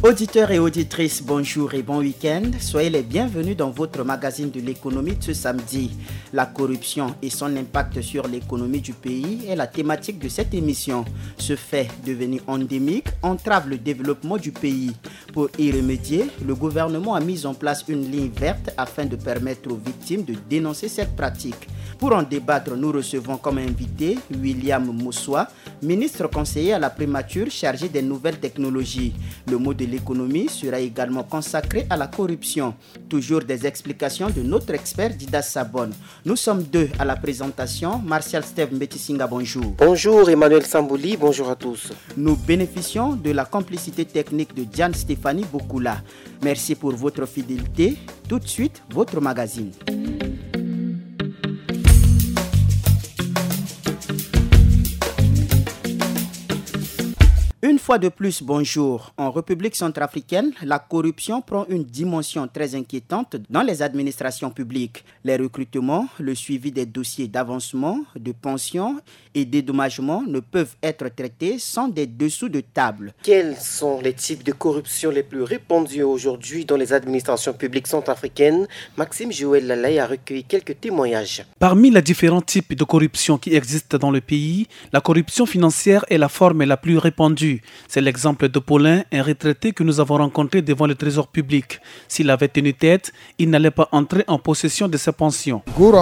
Auditeurs et auditrices, bonjour et bon week-end. Soyez les bienvenus dans votre magazine de l'économie de ce samedi. La corruption et son impact sur l'économie du pays est la thématique de cette émission. Ce fait devenu endémique entrave le développement du pays. Pour y remédier, le gouvernement a mis en place une ligne verte afin de permettre aux victimes de dénoncer cette pratique. Pour en débattre, nous recevons comme invité William Moussoua, ministre conseiller à la primature chargé des nouvelles technologies. Le mot de l'économie sera également consacré à la corruption. Toujours des explications de notre expert Didas Sabon. Nous sommes deux à la présentation. Martial Steve Mbetisinga, bonjour. Bonjour Emmanuel Sambouli, bonjour à tous. Nous bénéficions de la complicité technique de Diane Stéphanie Bokula. Merci pour votre fidélité. Tout de suite, votre magazine. Une fois de plus, bonjour. En République centrafricaine, la corruption prend une dimension très inquiétante dans les administrations publiques. Les recrutements, le suivi des dossiers d'avancement, de pension et dédommagement ne peuvent être traités sans des dessous de table. Quels sont les types de corruption les plus répandus aujourd'hui dans les administrations publiques centrafricaines? Maxime Joël Lalaye a recueilli quelques témoignages. Parmi les différents types de corruption qui existent dans le pays, la corruption financière est la forme la plus répandue. C'est l'exemple de Paulin, un retraité que nous avons rencontré devant le trésor public. S'il avait tenu tête, il n'allait pas entrer en possession de sa pension.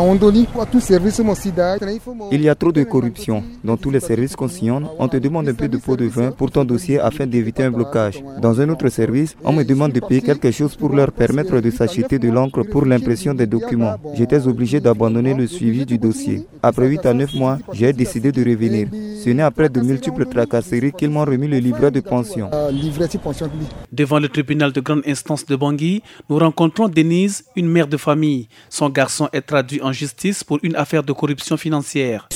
Il y a trop de corruption. Dans tous les services qu'on sillonne, on te demande un peu de pot de vin pour ton dossier afin d'éviter un blocage. Dans un autre service, on me demande de payer quelque chose pour leur permettre de s'acheter de l'encre pour l'impression des documents. J'étais obligé d'abandonner le suivi du dossier. Après 8 à 9 mois, j'ai décidé de revenir. Ce n'est après de multiples tracasseries qu'ils m'ont remis le livret de pension. Devant le tribunal de grande instance de Bangui, nous rencontrons Denise, une mère de famille. Son garçon est traduit en justice pour une affaire de corruption financière.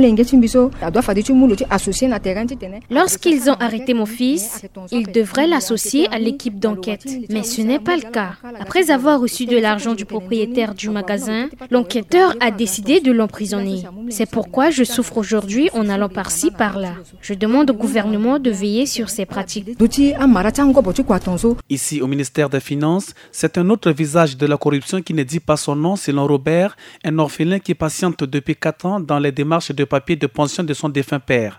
Lorsqu'ils ont arrêté mon fils, ils devraient l'associer à l'équipe d'enquête. Mais ce n'est pas le cas. Après avoir reçu de l'argent du propriétaire du magasin, l'enquêteur a décidé de l'emprisonner. C'est pourquoi je souffre aujourd'hui en allant par-ci, par-là. Je demande au gouvernement de veiller sur ces pratiques. Ici, au ministère des Finances, c'est un autre visage de la corruption qui ne dit pas son nom selon Robert, un orphelin qui patiente depuis 4 ans dans les démarches de papier de pension de son défunt père.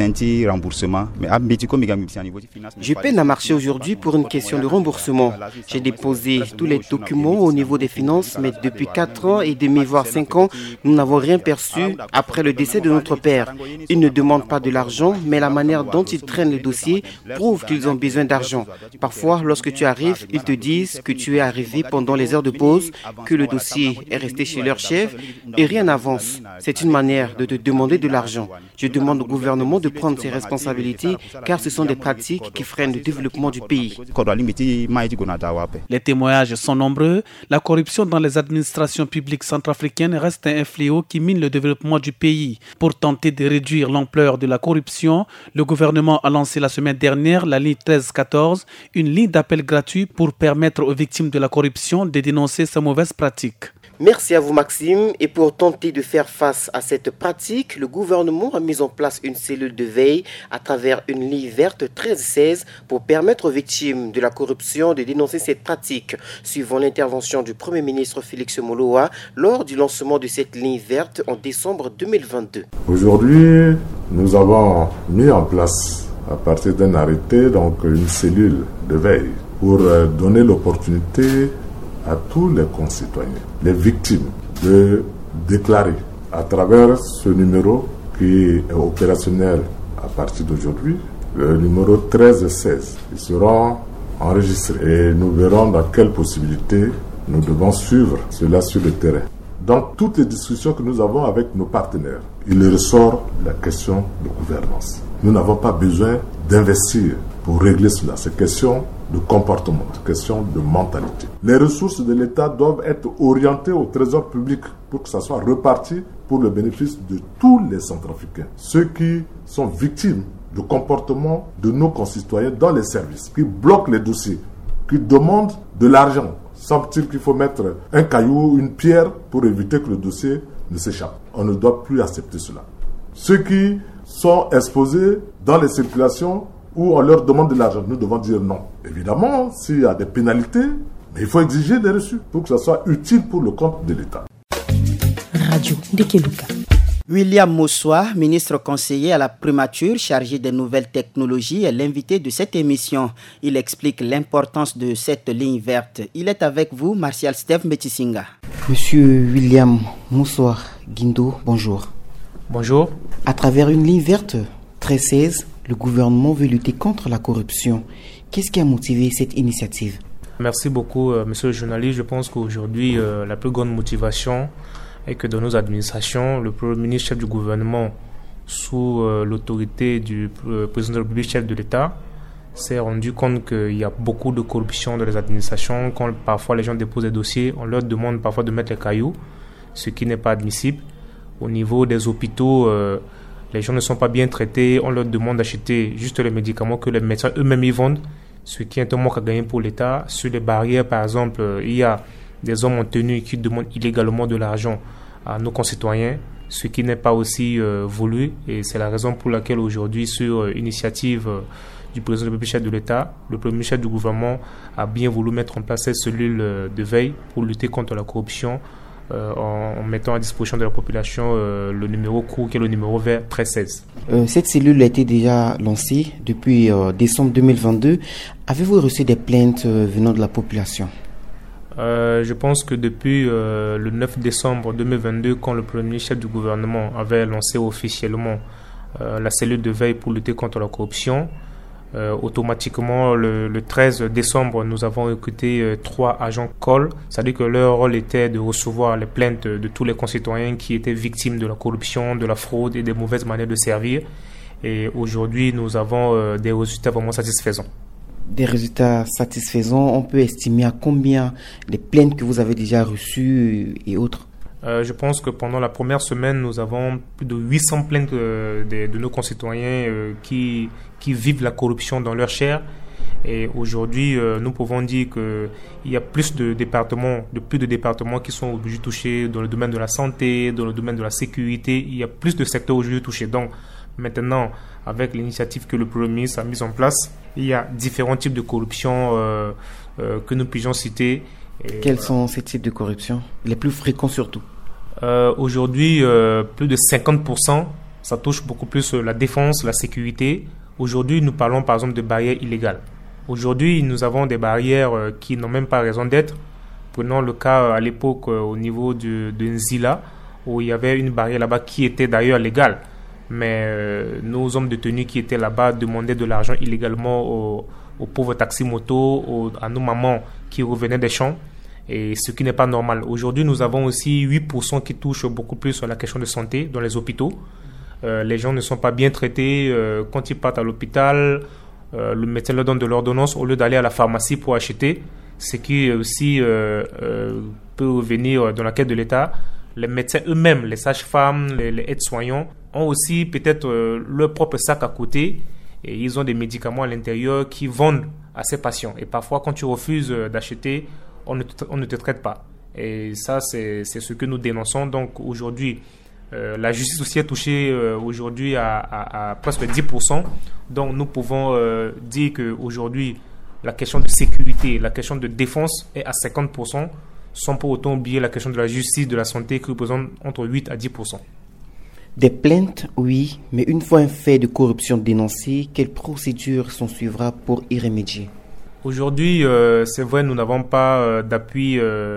Je peine à marcher aujourd'hui pour une question de remboursement. J'ai déposé tous les documents au niveau des finances, mais depuis 4 ans et demi, voire 5 ans, nous n'avons rien perçu après le décès de notre père. Ils ne demandent pas de l'argent, mais la manière dont ils traînent le dossier prouve qu'ils ont besoin d'argent. Parfois, lorsque tu arrives, ils te disent que tu es arrivé pendant les heures de pause, que le dossier est resté chez leur chef et rien n'avance. C'est une manière de te demander de l'argent. Je demande au gouvernement de prendre ses responsabilités car ce sont des pratiques qui freinent le développement du pays. Les témoignages sont nombreux. La corruption dans les administrations publiques centrafricaines reste un fléau qui mine le développement du pays. Pour tenter de réduire l'ampleur de la corruption, le gouvernement a lancé la semaine dernière la ligne 1314, une ligne d'appel gratuit pour permettre aux victimes de la corruption de dénoncer ces mauvaises pratiques. Merci à vous Maxime. Et pour tenter de faire face à cette pratique, le gouvernement a mis en place une cellule de veille à travers une ligne verte 1316 pour permettre aux victimes de la corruption de dénoncer cette pratique. Suivant l'intervention du Premier ministre Félix Moloa lors du lancement de cette ligne verte en décembre 2022. Aujourd'hui, nous avons mis en place à partir d'un arrêté une cellule de veille pour donner l'opportunité à tous les concitoyens, les victimes, de déclarer à travers ce numéro qui est opérationnel à partir d'aujourd'hui, le numéro 1316. Ils seront enregistrés et nous verrons dans quelles possibilités nous devons suivre cela sur le terrain. Dans toutes les discussions que nous avons avec nos partenaires, il ressort la question de gouvernance. Nous n'avons pas besoin d'investir pour régler cela. C'est question de comportement, c'est question de mentalité. Les ressources de l'État doivent être orientées au trésor public pour que ça soit reparti pour le bénéfice de tous les Centrafricains. Ceux qui sont victimes du comportement de nos concitoyens dans les services, qui bloquent les dossiers, qui demandent de l'argent. Semble-t-il qu'il faut mettre un caillou, une pierre pour éviter que le dossier ne s'échappe. On ne doit plus accepter cela. Ceux qui sont exposés dans les circulations où on leur demande de l'argent, nous devons dire non. Évidemment, s'il y a des pénalités, mais il faut exiger des reçus pour que ça soit utile pour le compte de l'État. Radio Ndekeluka. William Mossoa, ministre conseiller à la primature chargé des nouvelles technologies, est l'invité de cette émission. Il explique l'importance de cette ligne verte. Il est avec vous, Martial Steve Metisinga. Monsieur William Mossoa Guindo, bonjour. Bonjour. À travers une ligne verte 1316, le gouvernement veut lutter contre la corruption. Qu'est-ce qui a motivé cette initiative? Merci beaucoup, monsieur le journaliste. Je pense qu'aujourd'hui, la plus grande motivation est que dans nos administrations, le Premier ministre, chef du gouvernement, sous l'autorité du président de la République, chef de l'État, s'est rendu compte qu'il y a beaucoup de corruption dans les administrations. Quand parfois les gens déposent des dossiers, on leur demande parfois de mettre les cailloux, ce qui n'est pas admissible. Au niveau des hôpitaux, les gens ne sont pas bien traités. On leur demande d'acheter juste les médicaments que les médecins eux-mêmes y vendent, ce qui est un manque à gagner pour l'État. Sur les barrières, par exemple, il y a des hommes en tenue qui demandent illégalement de l'argent à nos concitoyens, ce qui n'est pas aussi voulu. Et c'est la raison pour laquelle aujourd'hui, sur initiative du président de la République, chef de l'État, le premier chef du gouvernement a bien voulu mettre en place cette cellule de veille pour lutter contre la corruption en mettant à disposition de la population le numéro court qui est le numéro vert 1316. Cette cellule a été déjà lancée depuis décembre 2022. Avez-vous reçu des plaintes venant de la population? Je pense que depuis le 9 décembre 2022, quand le premier chef du gouvernement avait lancé officiellement la cellule de veille pour lutter contre la corruption, automatiquement le 13 décembre, nous avons recruté 3 agents COL, c'est-à-dire que leur rôle était de recevoir les plaintes de tous les concitoyens qui étaient victimes de la corruption, de la fraude et des mauvaises manières de servir. Et aujourd'hui, nous avons des résultats vraiment satisfaisants. Des résultats satisfaisants, on peut estimer à combien les plaintes que vous avez déjà reçues et autres? Je pense que pendant la première semaine, nous avons plus de 800 plaintes de nos concitoyens qui vivent la corruption dans leur chair. Et aujourd'hui, nous pouvons dire qu'il y a plus de départements qui sont aujourd'hui touchés dans le domaine de la santé, dans le domaine de la sécurité. Il y a plus de secteurs aujourd'hui touchés. Donc maintenant, avec l'initiative que le Premier ministre a mise en place, il y a différents types de corruption que nous puissions citer. Quels sont ces types de corruption? Les plus fréquents surtout? Aujourd'hui, plus de 50%, ça touche beaucoup plus la défense, la sécurité. Aujourd'hui, nous parlons par exemple de barrières illégales. Aujourd'hui, nous avons des barrières qui n'ont même pas raison d'être. Prenons le cas à l'époque au niveau de Nzila, où il y avait une barrière là-bas qui était d'ailleurs légale. Mais nos hommes de tenue qui étaient là-bas demandaient de l'argent illégalement aux pauvres taxis-motos, à nos mamans qui revenaient des champs, et ce qui n'est pas normal. Aujourd'hui, nous avons aussi 8% qui touchent beaucoup plus à la question de santé dans les hôpitaux. Les gens ne sont pas bien traités. Quand ils partent à l'hôpital, le médecin leur donne de l'ordonnance au lieu d'aller à la pharmacie pour acheter, ce qui aussi peut revenir dans la quête de l'État. Les médecins eux-mêmes, les sages-femmes, les aides-soignants ont aussi peut-être leur propre sac à côté et ils ont des médicaments à l'intérieur qui vendent à ces patients. Et parfois, quand tu refuses d'acheter, on ne te traite pas. Et ça, c'est ce que nous dénonçons. Donc aujourd'hui, la justice aussi est touchée aujourd'hui à presque 10%. Donc nous pouvons dire qu'aujourd'hui, la question de sécurité, la question de défense est à 50%, sans pour autant oublier la question de la justice, de la santé qui représente entre 8 à 10%. Des plaintes, oui, mais une fois un fait de corruption dénoncé, quelles procédures s'en suivra pour y remédier? Aujourd'hui, c'est vrai, nous n'avons pas d'appui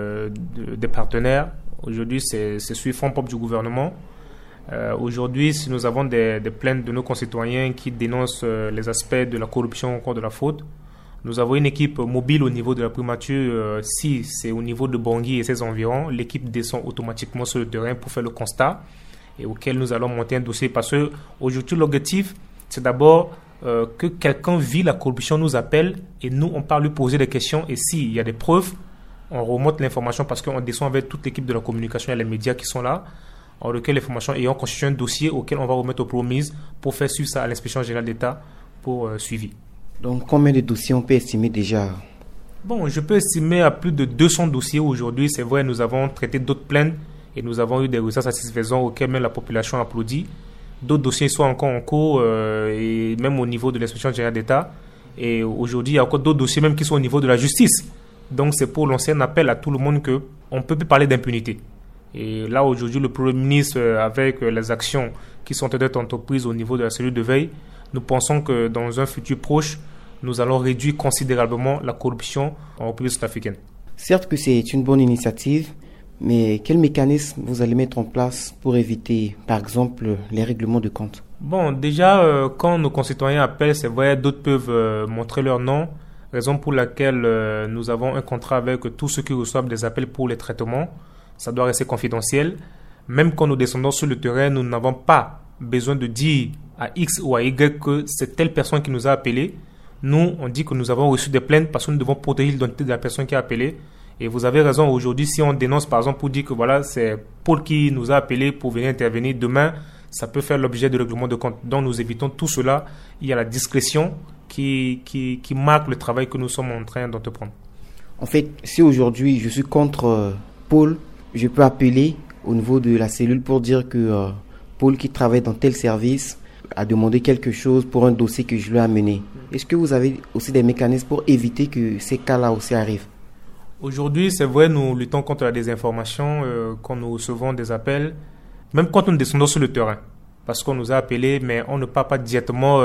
des partenaires. Aujourd'hui, c'est sur fonds propres du gouvernement. Aujourd'hui, si nous avons des plaintes de nos concitoyens qui dénoncent les aspects de la corruption ou encore de la fraude, nous avons une équipe mobile au niveau de la primature. Si c'est au niveau de Bangui et ses environs, l'équipe descend automatiquement sur le terrain pour faire le constat et auquel nous allons monter un dossier. Parce que aujourd'hui, l'objectif, c'est d'abord que quelqu'un vit la corruption, nous appelle et nous, on part lui poser des questions. Et s'il y a des preuves, on remonte l'information parce qu'on descend avec toute l'équipe de la communication et les médias qui sont là. On recueille l'information et on constitue un dossier auquel on va remettre au Premier ministre pour faire suivre ça à l'inspection générale d'État pour suivi. Donc, combien de dossiers on peut estimer déjà? Bon, je peux estimer à plus de 200 dossiers aujourd'hui. C'est vrai, nous avons traité d'autres plaintes et nous avons eu des résultats satisfaisants auxquels même la population applaudit. D'autres dossiers sont encore en cours, et même au niveau de l'inspection générale d'État. Et aujourd'hui, il y a encore d'autres dossiers même qui sont au niveau de la justice. Donc, c'est pour lancer un appel à tout le monde qu'on ne peut plus parler d'impunité. Et là, aujourd'hui, le Premier ministre, avec les actions qui sont peut-être entreprises au niveau de la cellule de veille, nous pensons que dans un futur proche, nous allons réduire considérablement la corruption en République centrafricaine. Certes que c'est une bonne initiative, mais quel mécanisme vous allez mettre en place pour éviter, par exemple, les règlements de compte? Bon, déjà, quand nos concitoyens appellent, c'est vrai, d'autres peuvent montrer leur nom, raison pour laquelle nous avons un contrat avec tous ceux qui reçoivent des appels pour les traitements. Ça doit rester confidentiel. Même quand nous descendons sur le terrain, nous n'avons pas besoin de dire à X ou à Y que c'est telle personne qui nous a appelé. Nous, on dit que nous avons reçu des plaintes parce que nous devons protéger l'identité de la personne qui a appelé. Et vous avez raison, aujourd'hui, si on dénonce par exemple pour dire que voilà, c'est Paul qui nous a appelé pour venir intervenir, demain, ça peut faire l'objet de règlement de compte. Donc nous évitons tout cela. Il y a la discrétion qui marque le travail que nous sommes en train d'entreprendre. En fait, si aujourd'hui je suis contre Paul, je peux appeler au niveau de la cellule pour dire que Paul qui travaille dans tel service a demandé quelque chose pour un dossier que je lui ai amené. Est-ce que vous avez aussi des mécanismes pour éviter que ces cas-là aussi arrivent? Aujourd'hui, c'est vrai, nous luttons contre la désinformation quand nous recevons des appels, même quand nous descendons sur le terrain, parce qu'on nous a appelés, mais on ne part pas directement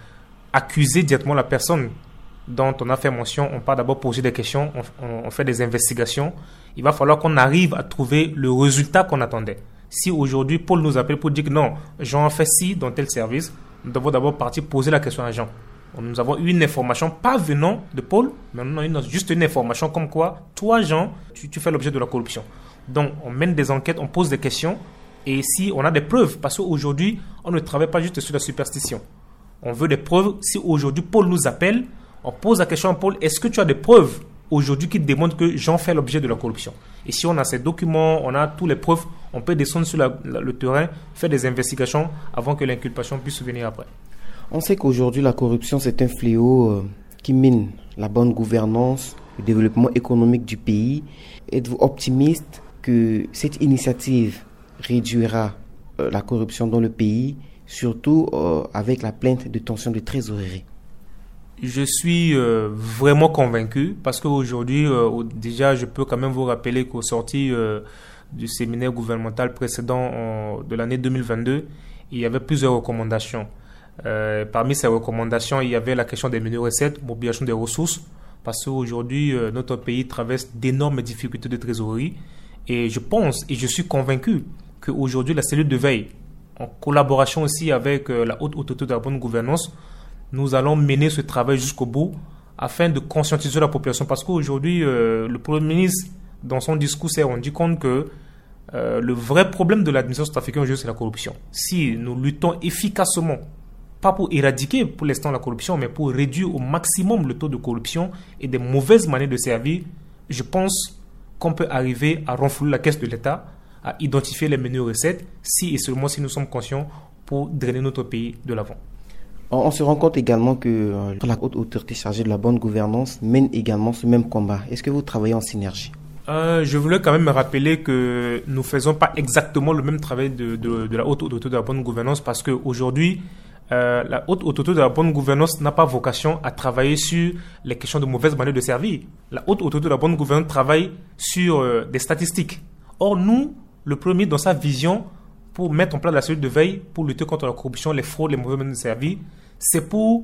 accuser directement la personne dont on a fait mention. On part d'abord poser des questions, on fait des investigations. Il va falloir qu'on arrive à trouver le résultat qu'on attendait. Si aujourd'hui Paul nous appelle pour dire que non, Jean a fait ci dans tel service, nous devons d'abord partir poser la question à Jean. Nous avons eu une information, pas venant de Paul, mais nous avons juste une information comme quoi, toi Jean, tu fais l'objet de la corruption. Donc on mène des enquêtes, on pose des questions, et si on a des preuves, parce qu'aujourd'hui, on ne travaille pas juste sur la superstition. On veut des preuves. Si aujourd'hui Paul nous appelle, on pose la question à Paul, est-ce que tu as des preuves aujourd'hui qui démontrent que Jean fait l'objet de la corruption? Et si on a ces documents, on a toutes les preuves, on peut descendre sur le terrain, faire des investigations avant que l'inculpation puisse venir après. On sait qu'aujourd'hui, la corruption, c'est un fléau qui mine la bonne gouvernance, le développement économique du pays. Êtes-vous optimiste que cette initiative réduira la corruption dans le pays, surtout avec la plainte de tension de trésorerie? Je suis vraiment convaincu parce qu'aujourd'hui, déjà, je peux quand même vous rappeler qu'au sorti du séminaire gouvernemental précédent de l'année 2022, il y avait plusieurs recommandations. Parmi ces recommandations, il y avait la question des menus recettes, mobilisation des ressources, parce qu'aujourd'hui, notre pays traverse d'énormes difficultés de trésorerie. Et je pense et je suis convaincu qu'aujourd'hui, la cellule de veille, en collaboration aussi avec la haute autorité de la bonne gouvernance, nous allons mener ce travail jusqu'au bout afin de conscientiser la population. Parce qu'aujourd'hui, le Premier ministre, dans son discours, s'est rendu compte que le vrai problème de l'administration centrafricaine aujourd'hui, c'est la corruption. Si nous luttons efficacement, pas pour éradiquer pour l'instant la corruption, mais pour réduire au maximum le taux de corruption et des mauvaises manières de servir, je pense qu'on peut arriver à renflouer la caisse de l'État, à identifier les menus recettes, si et seulement si nous sommes conscients pour drainer notre pays de l'avant. On se rend compte également que la haute autorité chargée de la bonne gouvernance mène également ce même combat. Est-ce que vous travaillez en synergie? Je voulais quand même me rappeler que nous ne faisons pas exactement le même travail de la haute autorité de la bonne gouvernance parce qu'aujourd'hui, la haute autorité de la bonne gouvernance n'a pas vocation à travailler sur les questions de mauvaise manière de servir. La haute autorité de la bonne gouvernance travaille sur des statistiques. Or, nous, le premier dans sa vision pour mettre en place la cellule de veille, pour lutter contre la corruption, les fraudes, les mauvaises manières de servir, c'est pour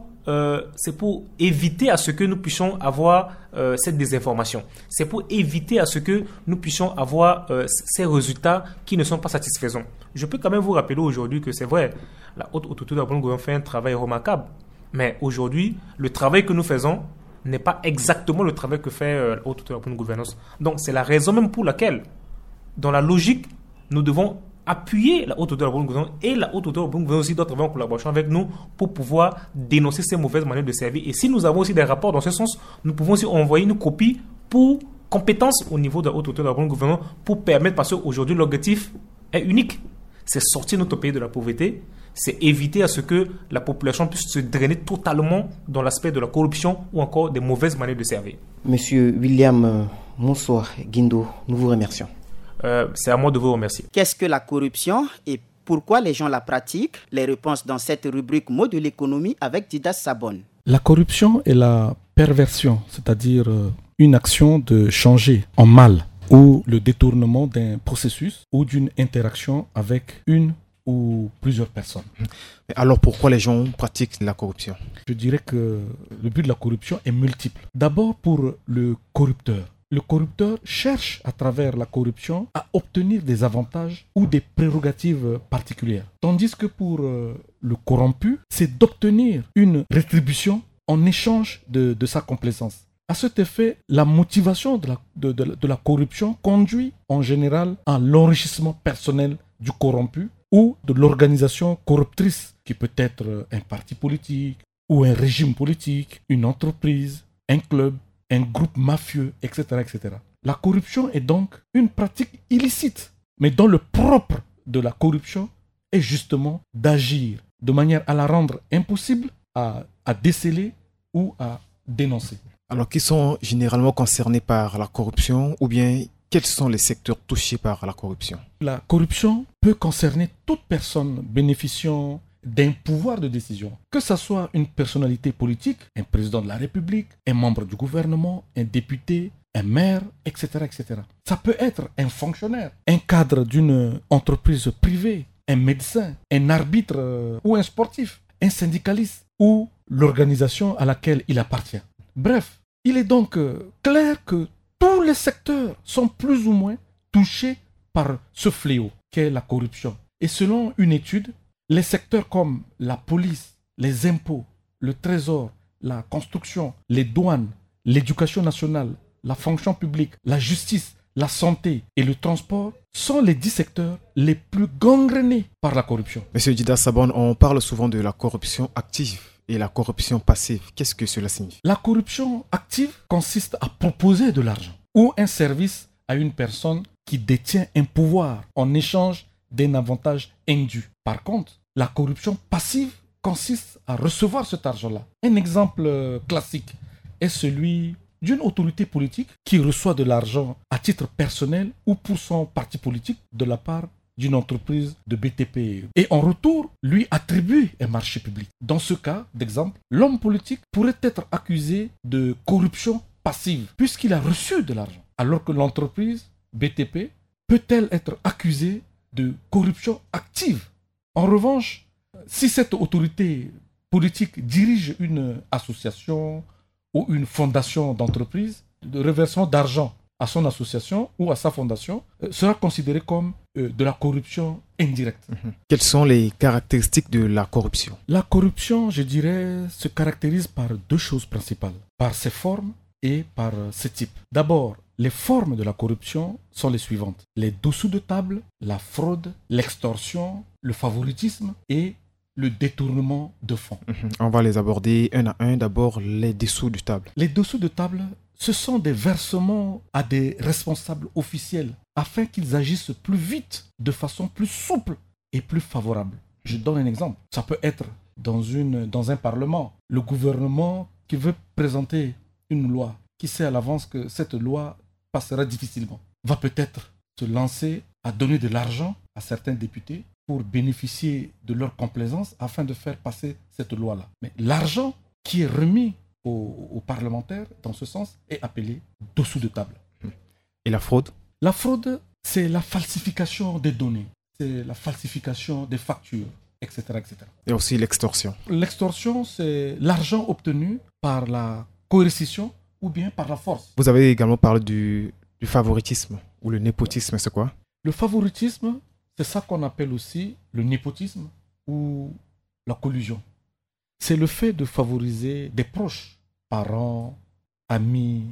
éviter à ce que nous puissions avoir cette désinformation. C'est pour éviter à ce que nous puissions avoir ces résultats qui ne sont pas satisfaisants. Je peux quand même vous rappeler aujourd'hui que c'est vrai, la haute autorité de la bonne gouvernance fait un travail remarquable. Mais aujourd'hui, le travail que nous faisons n'est pas exactement le travail que fait la haute autorité de la bonne gouvernance. Donc c'est la raison même pour laquelle, dans la logique, nous devons appuyer la haute autorité de la bonne gouvernance et la haute autorité de la bonne gouvernance aussi doit travailler en collaboration avec nous pour pouvoir dénoncer ces mauvaises manières de servir. Et si nous avons aussi des rapports dans ce sens, nous pouvons aussi envoyer une copie pour compétence au niveau de la haute autorité de la bonne gouvernance pour permettre, parce qu'aujourd'hui l'objectif est unique, c'est sortir notre pays de la pauvreté, c'est éviter à ce que la population puisse se drainer totalement dans l'aspect de la corruption ou encore des mauvaises manières de servir. Monsieur William Monsoir Guindo, nous vous remercions. C'est à moi de vous remercier. Qu'est-ce que la corruption et Pourquoi les gens la pratiquent? Les réponses dans cette rubrique Mots de l'économie avec Didas Sabon. La corruption est la perversion, c'est-à-dire une action de changer en mal ou le détournement d'un processus ou d'une interaction avec une ou plusieurs personnes. Alors pourquoi les gens pratiquent la corruption? Je dirais que le but de la corruption est multiple. D'abord pour le corrupteur. Le corrupteur cherche à travers la corruption à obtenir des avantages ou des prérogatives particulières. Tandis que pour le corrompu, c'est d'obtenir une rétribution en échange de sa complaisance. À cet effet, la motivation de la corruption conduit en général à l'enrichissement personnel du corrompu ou de l'organisation corruptrice qui peut être un parti politique ou un régime politique, une entreprise, un club, un groupe mafieux, etc., etc. La corruption est donc une pratique illicite, mais dont le propre de la corruption est justement d'agir de manière à la rendre impossible à déceler ou à dénoncer. Alors, qui sont généralement concernés par la corruption ou bien quels sont les secteurs touchés par la corruption? La corruption peut concerner toute personne bénéficiant d'un pouvoir de décision, que ce soit une personnalité politique, un président de la République, un membre du gouvernement, un député, un maire, etc., etc. Ça peut être un fonctionnaire, un cadre d'une entreprise privée, un médecin, un arbitre ou un sportif, un syndicaliste ou l'organisation à laquelle il appartient. Bref, il est donc clair que tous les secteurs sont plus ou moins touchés par ce fléau qu'est la corruption. Et selon une étude, les secteurs comme la police, les impôts, le trésor, la construction, les douanes, l'éducation nationale, la fonction publique, la justice, la santé et le transport sont les 10 secteurs les plus gangrénés par la corruption. Monsieur Didas Sabon, on parle souvent de la corruption active et la corruption passive. Qu'est-ce que cela signifie? La corruption active consiste à proposer de l'argent ou un service à une personne qui détient un pouvoir en échange d'un avantage indu. Par contre, la corruption passive consiste à recevoir cet argent-là. Un exemple classique est celui d'une autorité politique qui reçoit de l'argent à titre personnel ou pour son parti politique de la part d'une entreprise de BTP et en retour lui attribue un marché public. Dans ce cas d'exemple, l'homme politique pourrait être accusé de corruption passive puisqu'il a reçu de l'argent, alors que l'entreprise BTP peut-elle être accusée de corruption active. En revanche, si cette autorité politique dirige une association ou une fondation d'entreprise, le reversement d'argent à son association ou à sa fondation sera considéré comme de la corruption indirecte. Quelles sont les caractéristiques de la corruption? La corruption, je dirais, se caractérise par deux choses principales, par ses formes et par ses types. D'abord, les formes de la corruption sont les suivantes. Les dessous de table, la fraude, l'extorsion, le favoritisme et le détournement de fonds. On va les aborder un à un. D'abord, les dessous de table. Les dessous de table, ce sont des versements à des responsables officiels afin qu'ils agissent plus vite, de façon plus souple et plus favorable. Je donne un exemple. Ça peut être dans un parlement, le gouvernement qui veut présenter une loi, qui sait à l'avance que cette loi passera difficilement, va peut-être se lancer à donner de l'argent à certains députés pour bénéficier de leur complaisance afin de faire passer cette loi-là. Mais l'argent qui est remis aux parlementaires, dans ce sens, est appelé dessous de table. Et la fraude? La fraude, c'est la falsification des données, c'est la falsification des factures, etc., etc. Et aussi l'extorsion. L'extorsion, c'est l'argent obtenu par la coercition ou bien par la force. Vous avez également parlé du favoritisme ou le népotisme, c'est quoi? Le favoritisme, c'est ça qu'on appelle aussi le népotisme ou la collusion. C'est le fait de favoriser des proches, parents, amis,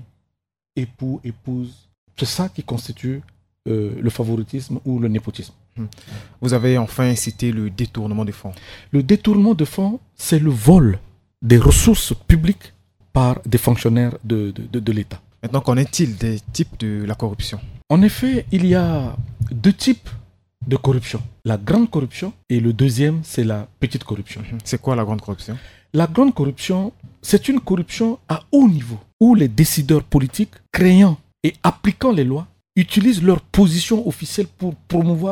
époux, épouses. C'est ça qui constitue le favoritisme ou le népotisme. Vous avez enfin cité le détournement de fonds. Le détournement de fonds, c'est le vol des ressources publiques par des fonctionnaires de l'État. Maintenant, qu'en est-il des types de la corruption? En effet, il y a deux types de corruption. La grande corruption et le deuxième, c'est la petite corruption. C'est quoi la grande corruption? La grande corruption, c'est une corruption à haut niveau où les décideurs politiques, créant et appliquant les lois, utilisent leur position officielle pour promouvoir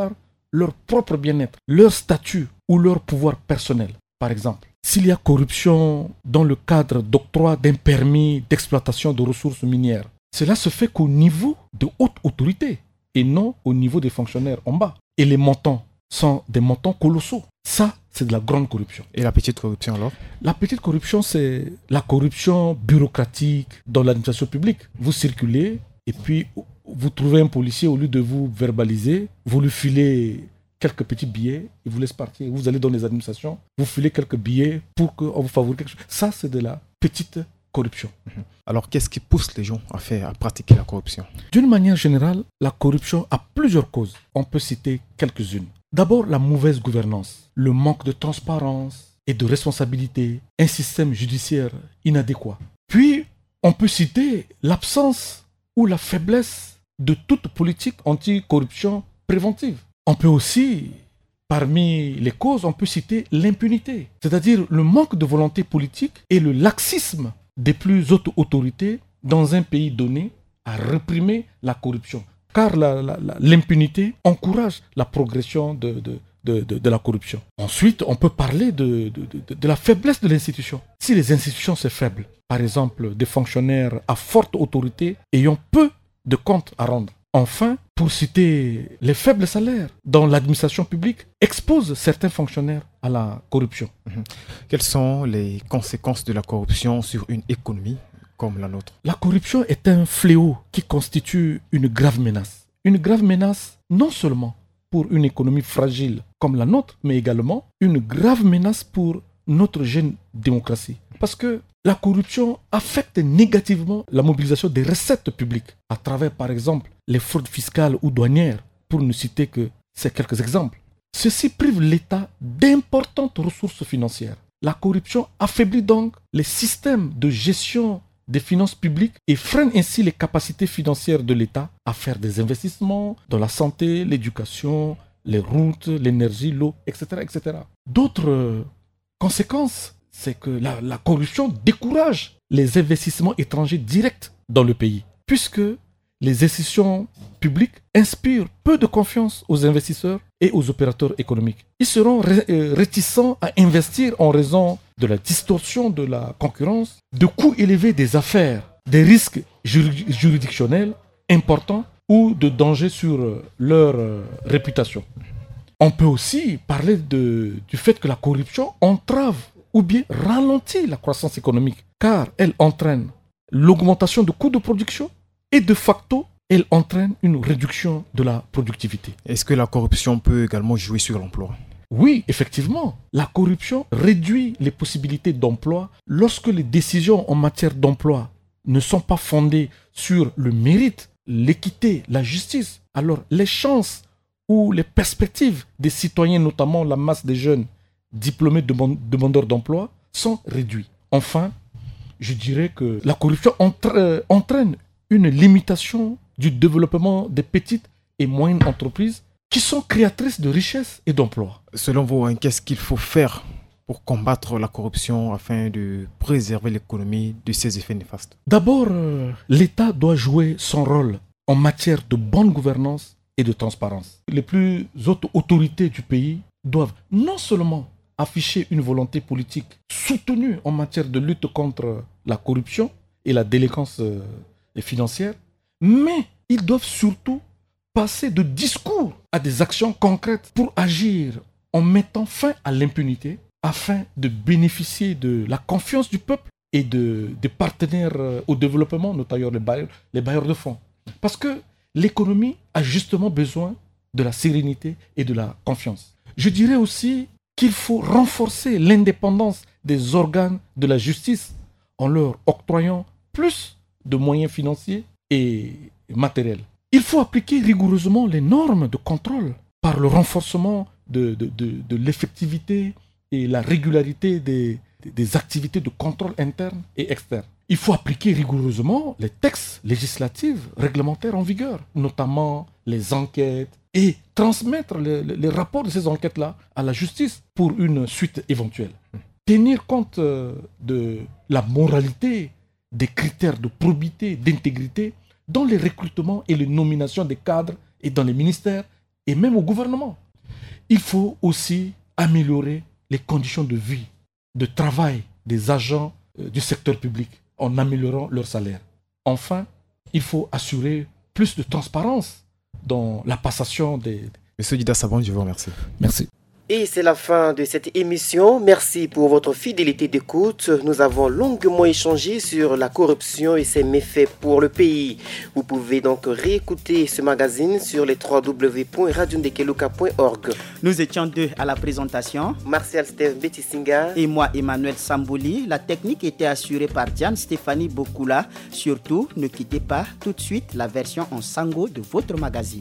leur propre bien-être, leur statut ou leur pouvoir personnel. Par exemple, s'il y a corruption dans le cadre d'octroi d'un permis d'exploitation de ressources minières, cela se fait qu'au niveau de haute autorité et non au niveau des fonctionnaires en bas. Et les montants sont des montants colossaux. Ça, c'est de la grande corruption. Et la petite corruption alors? La petite corruption, c'est la corruption bureaucratique dans l'administration publique. Vous circulez et puis vous trouvez un policier, au lieu de vous verbaliser, vous lui filez quelques petits billets, il vous laisse partir. Vous allez dans les administrations, vous filez quelques billets pour qu'on vous favorise quelque chose. Ça, c'est de la petite corruption. Alors, qu'est-ce qui pousse les gens à pratiquer la corruption? D'une manière générale, la corruption a plusieurs causes. On peut citer quelques-unes. D'abord, la mauvaise gouvernance, le manque de transparence et de responsabilité, un système judiciaire inadéquat. Puis, on peut citer l'absence ou la faiblesse de toute politique anti-corruption préventive. On peut aussi, parmi les causes, on peut citer l'impunité, c'est-à-dire le manque de volonté politique et le laxisme des plus hautes autorités dans un pays donné à réprimer la corruption. Car l'impunité encourage la progression de la corruption. Ensuite, on peut parler de la faiblesse de l'institution. Si les institutions sont faibles, par exemple des fonctionnaires à forte autorité ayant peu de comptes à rendre. Enfin, pour citer les faibles salaires dans l'administration publique, exposent certains fonctionnaires à la corruption. Quelles sont les conséquences de la corruption sur une économie comme la nôtre? La corruption est un fléau qui constitue une grave menace. Une grave menace non seulement pour une économie fragile comme la nôtre, mais également une grave menace pour notre jeune démocratie. Parce que la corruption affecte négativement la mobilisation des recettes publiques à travers, par exemple, les fraudes fiscales ou douanières, pour ne citer que ces quelques exemples. Ceci prive l'État d'importantes ressources financières. La corruption affaiblit donc les systèmes de gestion des finances publiques et freine ainsi les capacités financières de l'État à faire des investissements dans la santé, l'éducation, les routes, l'énergie, l'eau, etc. etc. D'autres conséquences, c'est que la corruption décourage les investissements étrangers directs dans le pays, puisque les institutions publiques inspirent peu de confiance aux investisseurs et aux opérateurs économiques. Ils seront réticents à investir en raison de la distorsion de la concurrence, de coûts élevés des affaires, des risques juridictionnels importants ou de dangers sur leur réputation. On peut aussi parler du fait que la corruption entrave ou bien ralentit la croissance économique, car elle entraîne l'augmentation du coût de production et de facto, elle entraîne une réduction de la productivité. Est-ce que la corruption peut également jouer sur l'emploi? Oui, effectivement. La corruption réduit les possibilités d'emploi lorsque les décisions en matière d'emploi ne sont pas fondées sur le mérite, l'équité, la justice. Alors, les chances ou les perspectives des citoyens, notamment la masse des jeunes diplômés demandeurs d'emploi, sont réduites. Enfin, je dirais que la corruption entraîne une limitation du développement des petites et moyennes entreprises qui sont créatrices de richesses et d'emplois. Selon vous, qu'est-ce qu'il faut faire pour combattre la corruption afin de préserver l'économie de ses effets néfastes? D'abord, l'État doit jouer son rôle en matière de bonne gouvernance et de transparence. Les plus hautes autorités du pays doivent non seulement afficher une volonté politique soutenue en matière de lutte contre la corruption et la délinquance financière, mais ils doivent surtout passer de discours à des actions concrètes pour agir en mettant fin à l'impunité afin de bénéficier de la confiance du peuple et des partenaires au développement, notamment les bailleurs de fonds. Parce que l'économie a justement besoin de la sérénité et de la confiance. Je dirais aussi qu'il faut renforcer l'indépendance des organes de la justice en leur octroyant plus de moyens financiers et matériels. Il faut appliquer rigoureusement les normes de contrôle par le renforcement de l'effectivité et la régularité des activités de contrôle interne et externe. Il faut appliquer rigoureusement les textes législatifs réglementaires en vigueur, notamment les enquêtes, et transmettre les rapports de ces enquêtes-là à la justice pour une suite éventuelle. Tenir compte de la moralité, des critères de probité, d'intégrité dans les recrutements et les nominations des cadres et dans les ministères et même au gouvernement. Il faut aussi améliorer les conditions de vie, de travail des agents du secteur public en améliorant leur salaire. Enfin, il faut assurer plus de transparence dans la passation des... Monsieur Dida Sabon, je vous remercie. Merci. Et c'est la fin de cette émission. Merci pour votre fidélité d'écoute. Nous avons longuement échangé sur la corruption et ses méfaits pour le pays. Vous pouvez donc réécouter ce magazine sur les www.radiondekeluka.org. Nous étions deux à la présentation. Martial Steve Betisinga. Et moi, Emmanuel Sambouli. La technique était assurée par Diane Stéphanie Bokula. Surtout, ne quittez pas tout de suite la version en sango de votre magazine.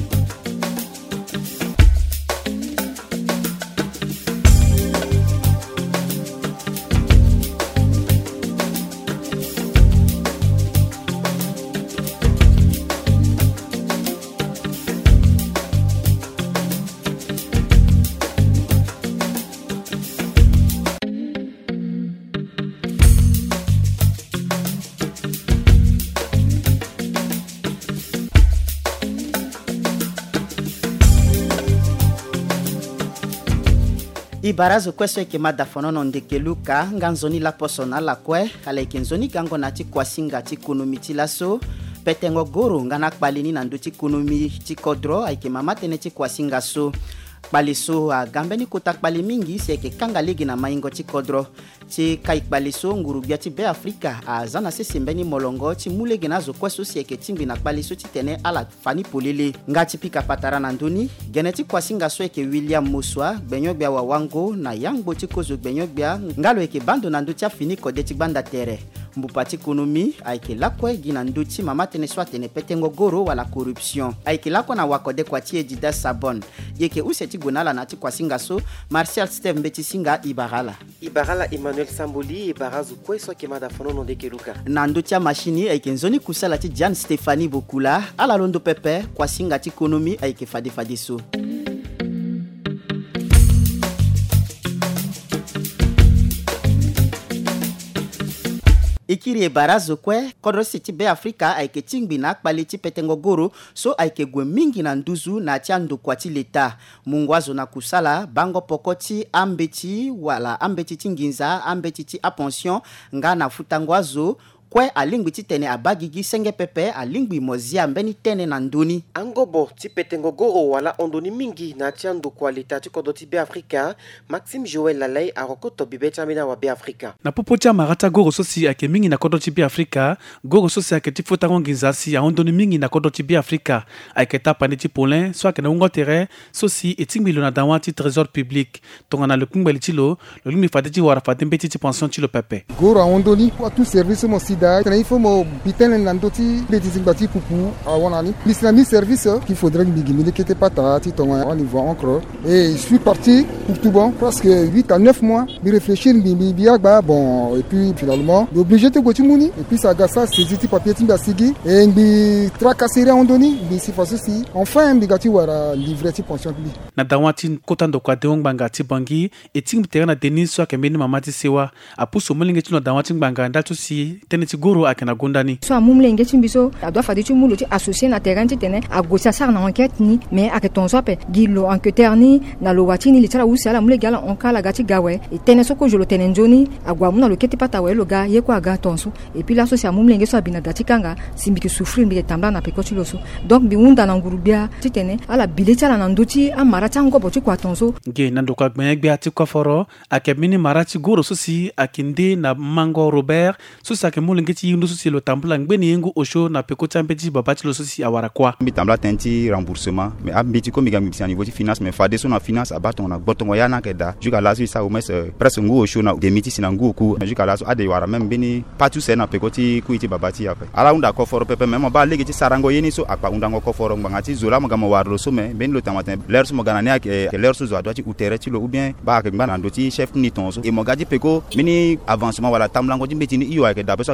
Ibarazo kweso ke madafono ndekeluka nganzoni la posona la kwe alekenzoni gango nati kwasinga ti konomi ti laso petengo goro ngana kbalini nando ti konomi ti kodro aike mama tene ti kwasinga so baliso a gambeni kota kbali mingi seke kanga legi na maingo ti kodro ti kai baliso ngurubia ti be Afrika a zana se sembeni molongo ti mulegi na zo kweso seke timbi na baliso ti tene ala fani polele ngati pika patara na ndoni geneti kwasinga so eke William Moswa gbenyobia wa wango na yangbo ti kozo gbenyobia ngalo eke bando na ndo ti afini kode ti banda tere mbupati konomi aike lakwe gina ndo ti mama tene so tene petengo goro wala corruption aike lakwa na wakode kwa ti Dida Sabon yeke useti gonala na ti kwasinga so Martial Steve Betisinga Ibarala Emmanuel Samboli Ibarazu kweso ke madafono ndekeluka na ndo ti machine aike nzoni kusala ti Diane Stéphanie Bokula ala londo pepe kwasinga ti konomi aike fade so. Ikiri barazo kwe kodro siti be Afrika aike tingbi na akpali ti petengo goro so aike gwe mingi na nduzu na tiando kwa ti leta mungwazo na kusala bango pokoti ambeti wala ambeti tinginza ambeti ti apension nga na futangwazo kwe alingwi ti tene abagigi senge pepe alingwi mozia mbeni tene na ndoni angobo ti petengo goro wala ondoni mingi na tiando kwa leta ti kodo ti be Afrika Maxime Joël Lalay arokoto bibeti amina wa be Afrika na popo ti amarata goro so si ake mingi na kodo ti be Afrika goro so si ake ti futango nginza si ondoni mingi na kodo ti be Afrika ake tapani ti polin so ake na ungo tere so si etingbi lo na dawan ti trésor public tonga na le kungbeli ti lo limi fade ti wara fade mbeti ti pension ti lo pepe goro a ondoni kwa tout service mo sida il faut mo bitene nandoti betizingbati pupu awanani l'islamique service qu'il faudrait migimine qui était pas tati tonga on y voit encore et je suis parti pour tout bon parce que 8 à 9 mois de réfléchir biagba bon et puis finalement obligé de gotimuni et puis ça gassa ces petits papiers timba sigi et bi tracasserie ondoni bi sifaso si enfin bigati wara livrer ti pension bi na dawati kotando kwa deong banga ti bangi et ting terena denis so akemeni mamati sewa apuso mulinge ti no dawati banga ndato si tene goro akena gondani so amumlenge chimbiso adwa fadi chumulo ti associé na terrain ti tene agosa sar na enquête ni mais aketon so pe gilo enquêteur ni na lo watini li tala usi ala mule gala on kala gati gawe et tene so ko jolo tene njoni agwa muna lo keti pata we lo ga ye ko aga tonso et puis la so si amumlenge so abina dati kanga simbiki souffrir mbi tamba na peko ti loso donc bi unda na ngurubia ti tene ala bileti ala na nduti amara tango bo ti kwa tonso nge nando ka gbe ati ko foro akemini marati goro so si akinde na mango Robert so sa ke ngeti yundu so si lo tambla ngbeni yengu osho na peko champeti babati lo so si awara kwa mbi tambla tenti remboursement mais abiti ko mi ga mi à niveau de finance mais fade so na finance abaton na boton yana keda juka la so sa o mes presque ngu osho na demiti sina ngu ku juka la so ade wara même beni patu se na peko ti kuiti babati ape ala unda ko foro pepe même ba legi ti sarango yeni so akpa unda ko foro ngati zola mo ga mo warlo so mais ben lo tamatin l'air so mo ga na ne ke l'air so zo adwa ti utere ti lo ou bien ba ke ngba na ndo ti chef ni ton so e mo ga di peko mini avancement wala tambla ngo ti mbeti ni iyo ke da so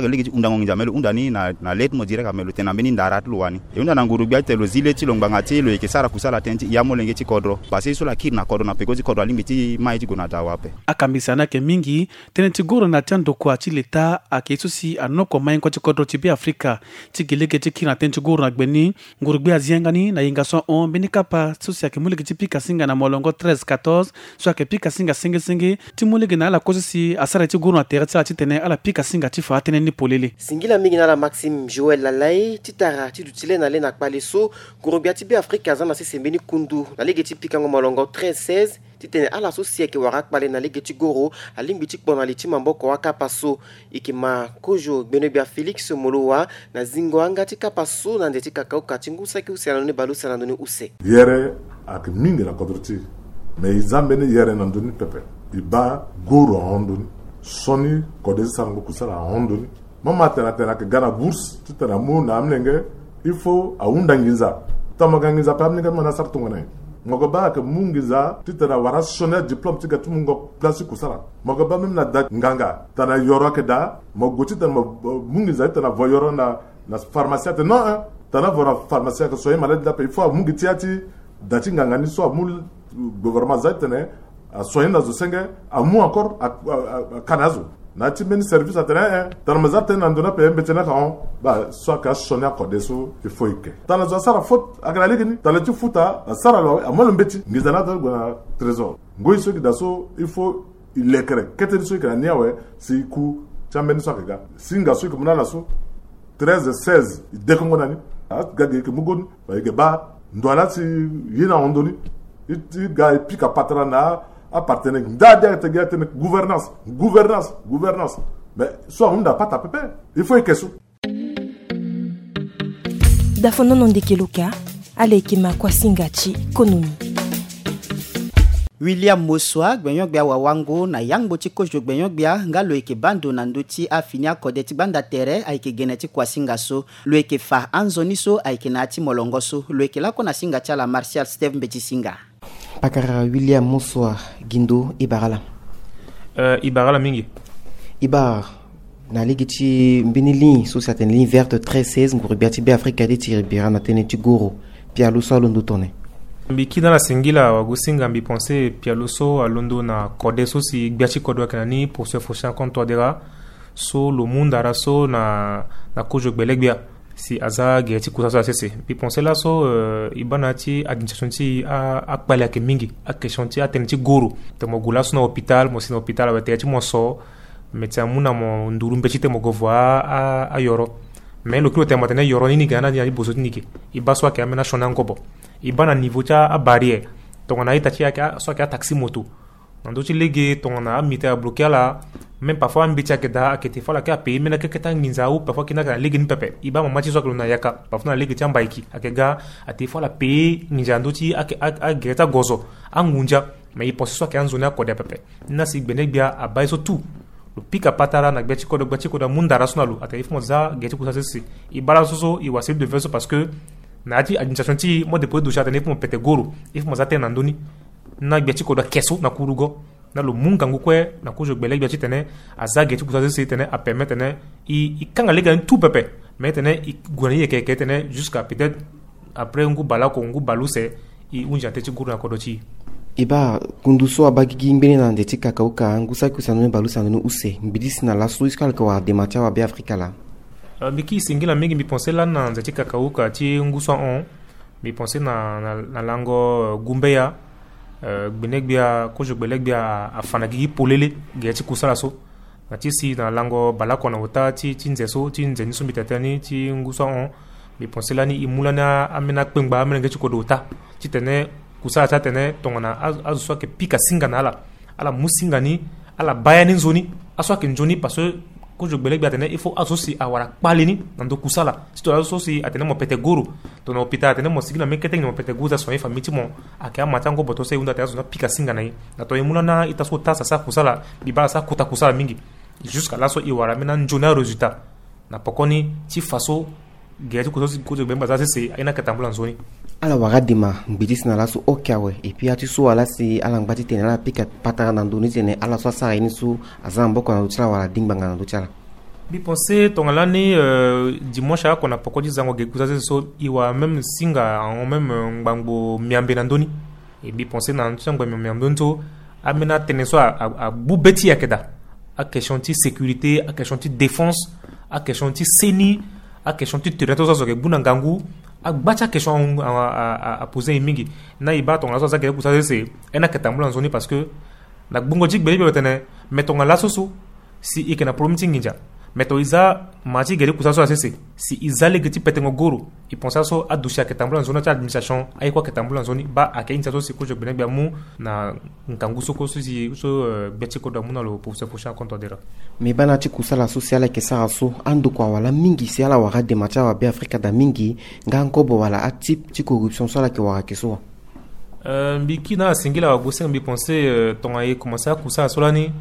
legi undango jamelo undani na let mo direka melo tena beni ndarat luwani e undana nguru bia telo zile ti longbanga ti lo ekesara kusala tenti ya molenge ti kodro basi so la kirna kodro na pegozi kodro alimbiti mai ti gona tawape akambisana ke mingi tene ti goro na tiando kwa ti leta akesusi anoko mai ko ti kodro ti bi Afrika ti gelege ti kirna tenti goro na gbeni nguru bia ziengani na yinga so on beni kapa susi ake molege ti pika singa na molongo 13-14 so ake pika singa senge ti molege na ala kosusi asara ti goro na tereta ti tene ala pika singa ti fa tene ni polele singila mingi na la Maxime Joël Lalai titara ti dutile na le na kpaleso goro bia ti bi Afrika zana se sembeni kundu na lege ti pika ngo molongo 13-16 titene ala so sieke wara kpale na lege ti goro alimbi ti kpona li ti mamboko wa kapaso ikima kojo gbeno bia Felix Molowa na zingo anga ti kapaso na ndeti kakao kati ngusa ki usiana ne balu sana ndoni use yere ak mingi na kodroti me izambeni yere na ndoni pepe iba goro hondoni soni kodesi sango kusala hondoni mama tena ke gana bourse titana mu na amnenge il faut aundangiza tamagangiza pamninga mana sartungana mogoba ke mungiza titana wara sonner diplôme tiga tumungo place kusala mogoba même na da nganga tana yoro ke da mogoti tana mungiza tana voyoro na pharmacie non tana vora pharmacie que soyez malade da il faut mungitiati dati nganga ni so mul gouvernement zaitene a soyez na zo senge amu encore a kanazo na ti meni service atena tana mazate na ndona pe mbetena ka ba so ka sonner accordé so il faut que tana zo sara faute akala ligini tana ti futa sara lo amolo mbeti ngizana da gona trésor ngoy so ki daso il faut il lekere keteri so ka niawe si ku chambeni so ka singa so ki munala so 13-16 dekongo nani gage ke mugon ba ke ba ndwala ti yina ondoni iti ga pika patrana appartenait à gouvernance mais soit on n'a pas tapé il faut que ça dafono ndeke loka alekima kwa singachi konomi William Moswa gbenyong bia wawango na yangbo ti kojo gbenyong bia nga lo eke bando na ndoti afinia kodeti banda tere aike geneti kwa singaso lo eke fa anzoni so aike na ati molongoso lo eke lako na singa cha la Martial Steve Mbeti Singa Pakara William Moswa Gindo Ibarala Ibarala mingi Ibar na ligi ti mbinili so certaine ligne verte 13-16 nguru bia ti bi Afrika de ti ribira na tene ti goro pia lo so londo tone Mbiki dans la singila wagusinga mbi penser pialoso a londo na kodeso si gbiachi kodwa kanani pour se faucher contre dera so le monde araso na kojo gbelegbia si aza geti kusaso sese mbi penser la so ibanati administration ti a kpale ke mingi a question ti atenti goro te mo gula so na hôpital mo si na hôpital wa te ti mo so médecin muna mo nduru mbeti te mo govoa a yoro mais le kilo te mo tene yoro ni gana ni boso ni ke ibaswa ke amena shona ngobo ibana niveau cha a barrière donc on a été soit qu'il y a taxi moto dans d'autres ligues on a mis à bloquer là même parfois un petit akeda akete fala ka payer mais na keketa nginza ou parfois kina ka ligue ni pepe iba mama ti soit que na yaka parfois na ligue ti ambaiki akega ate fala payer nginza ndoti a greta gozo angunja mais il pense soit qu'il y a une zone à code pepe na si benek bia a baiso tout le pika patara na gbechi ko da munda rasonalu ate ifmo za geti ko sa si ibala soso i wasi de verso parce que nati administration ti mo depois do jardin pour pete goro if mo zate na ndoni na gbechi ko da keso na kurugo na lo munga ngukwe na ko jo gbele gbechi tene azage ti kusa se tene a permettre tene i kanga lega tout pepe mais tene i gouverner ke tene jusqu'à peut-être après ngu bala ko ngu baluse i unja te ti guru na ko do ti iba kunduso abagigi mbele na ndeti kakauka ngusa kusano balusa no use mbidisi na laso iskal ko wa dematia wa bi Afrika la Biki singila mingi mi pensé là na nzati kakauka ti nguso on mi pensé na lango gumbeya gbenegbia ko je gbelegbia afanagi polele geti kusala so na ti si na lango balako na wota ti nzeso ti nzeni so mitatani ti nguso on mi pensé là ni imula na amena kpengba amena geti ko dota ti tene kusala ta tene tongana azo ke pika singa na ala musinga ni ala bayani nzoni aso ke njoni parce que ko je gbele biatene il faut associer awara palini nando kusala si to associer atene mo pete guru to no hôpital atene mo sigina mekete mo pete guru za so famiti mo aka matango boto se unda tazo na pika singa nai na to imuna na itaso tasa sa kusala bibala sa kuta kusala mingi jusqu'à là so iwara mena njona résultat na pokoni ti faso geti ko je bemba za se aina katambula nzoni ala wagadima mbidisi na laso okawe et puis ati so ala si ala ngbati tene ala pika patara na ndoni tene ala so sara ini su azambo ko na utila wala dingbanga na utila bi pensé ton l'année dimanche qu'on a poko di zango gekuza so iwa même singa en même ngbango miambe nandoni et bi pensé na ntsango miambe nto amena teneso a bubeti yakeda a question de sécurité a question de défense a question de seni a question de territoire so ke bunangangu a bacha question a poser mingi na iba ton la so za gekuza c'est ena ketambula nzoni parce que na bungo jik beli betene meton la soso si ikena promis nginja meto iza maji gere kusaso asese si izale geti petengo goro i pensa so adusia ke tambula zona cha administration ay ko ke tambula zoni ba akenza so si ko jobene bia mu na nkangu so ko si so beti ko da mu na lo pour se prochain compte dera me bana ti kusala sociale ke sa so andu kwa wala mingi si ala wara de macha wa be Afrika da mingi nganko bo wala atip ti corruption so la ke wara ke so bikina singila wa bosse mbi penser ton ay commencer à kusa solani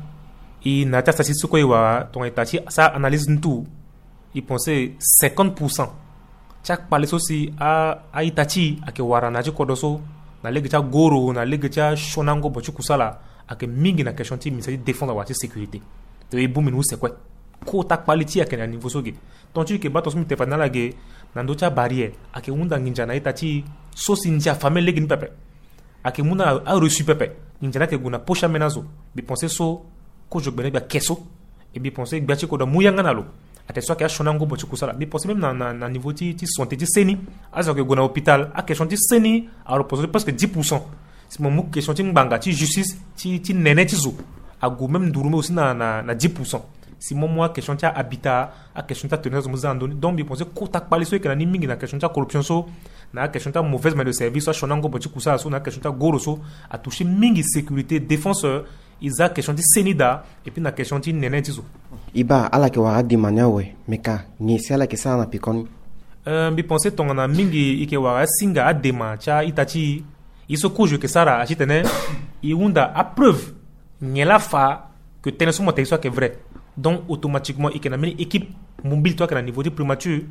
i nata sa sisuko iwa ton etachi sa analyse ntu i pensait 50% chaque palais aussi a itachi ake warana ji kodoso na legecha goro na legecha shonango bochu kusala ake mingi na question ti misali défendre wa sécurité to e bumi nu c'est quoi ko ta quality ake na niveau soge ton tu ke batos mi te fanala ge na ndocha barrière ake unda nginja na itachi so sinja famille legi ni pepe ake muna a reçu pepe nginja na ke guna posha menazo bi penser so ko je bene bia keso et bi penser gbachi ko da muyanga nalo ate so ka shonango bochu kusala bi penser même na niveau ti santé ti seni azo ke gona hôpital a question ti seni a reposer presque 10% si mon mou question ti mbanga ti justice ti nene ti zo a go même ndurume aussi na 10% si mon moi question ti habitat a question ta tenir zo muzando donc bi penser ko ta pali so ke na ni mingi na question ta corruption so na question ta mauvaise main de service so shonango bochu kusala so na question ta goro so a toucher mingi sécurité défenseur Isa question de senida et puis na question de nene tizo iba ala ke wara di mania we meka ni si ala ke sa na pikon bi penser ton na mingi ike wara singa adema cha itachi iso ko je ke sara achitene i unda a preuve nyela fa que teneso mo teso que vrai donc automatiquement ike na mini équipe mobile toi que na niveau de primature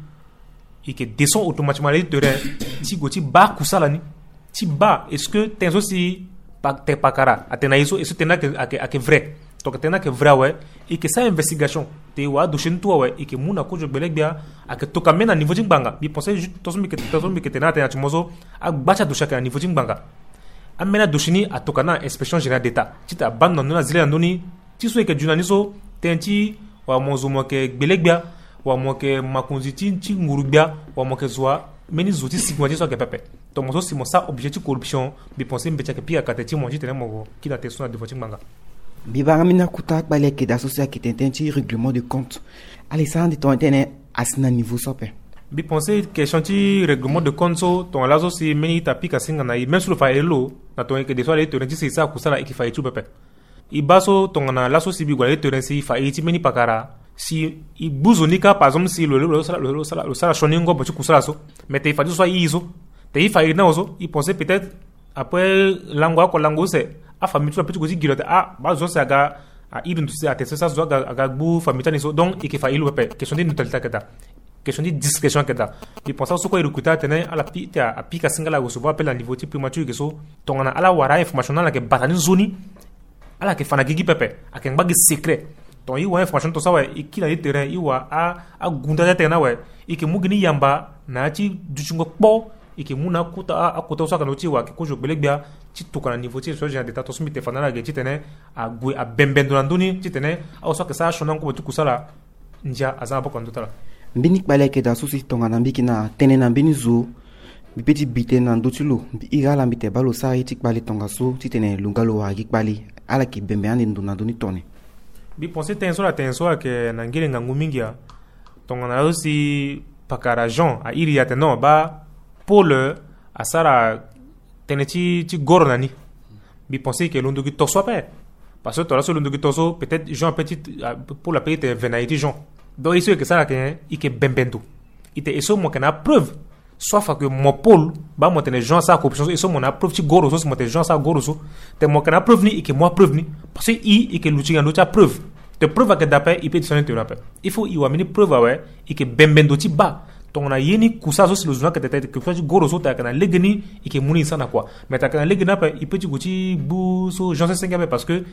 ike descend automatiquement le terrain ti goti ba kusala ni ti ba est-ce que teneso si te pakara atena iso eso tena que vrai donc tena que vrai ouais et que ça investigation te wa do chentu ouais et que muna ko jobelek bia ake to kamena niveau jingbanga bi penser juste to mi que tena tena timozo a bacha do chaque niveau jingbanga amena do chini atokana inspection générale d'état tita bando na zile ndoni ti so que junaniso tenti wa mozo mo ke belek bia wa mo ke makunzi ti ngurubia wa mo ke zwa meni zoti sigma ti so ke pepe to mo so si mo sa objectif corruption bi penser mbecha ke pia kateti mo ti tena mo ki na teso na devoti mbanga bibanga mina kuta bale ke d'associer ki tententi règlement de compte Alexandre ton tene asina niveau sope bi penser question ti règlement de compte so ton lazo si meni tapi ka singa na même sur le faelo na ton ke de so le tenenti si sa kusala ki fa itu pepe i baso ton na lazo si bi gwa le tenenti fa iti meni pakara si i buzonika par exemple si le sala shoningo bo kusala so mais te fa so izo te i fa ina ozo i penser peut-être après langwa ko lango se a famille tu petit gozi gilote a ba zo se aga a idun tu se a tese sa zo aga bu famille tani so donc e ke fa ilu pepe question de neutralité keta question de discrétion keta i penser so ko recruter tene ala pi a pi ka singala go so ba appel à niveau type primature ke so tongana ala wara information na ke batani zoni ala ke fana gigi pepe a ke ngba secret ton i wa information to sa wa i kila terrain i wa a gunda te na wa i ke mugini yamba na ti duchungo po i ke muna kuta a kuta so ka no ti wa ke ko jogbelek bia ti to kana niveau ti so d'état to smite fana la ge ti tene a gwe a bembendo ndoni ti tene a so ka sa shonan ko tu kusala nja azaba ko ndotala mbini bale ke da susi tonga na mbiki na tene na mbini zo bi petit bite na ndotulo bi igala mbite balo sa ti bale tonga so ti tene lungalo wa gi bali ala ki bembe ande ndona ndoni tone bi penser tenso ke na ngire ngangu mingia tonga na aussi pakara Jean a iri ya teno ba Paul a sara teneti ti goro nani bi penser que l'ondu to soit pas parce que toi là sur l'ondu to so peut-être Jean petit pour la payer venaiti Jean donc ici que ça que il que bembendo ite eso mo kana preuve soit fa que mo Paul ba mo tene Jean sa corruption eso mo na preuve ti goro so mo te Jean sa goro so te mo kana preuve ni et que moi preuve ni parce que i que luchi ngando ta preuve te preuve que d'après il peut sonner te rappel il faut y amener preuve ouais et que bembendo ti ba ton na yeni kusa so si le journal que tete que tu goro so ta kana legeni et que muni sana quoi mais ta kana legena pa il peut tu guti bu so Jean 5 parce que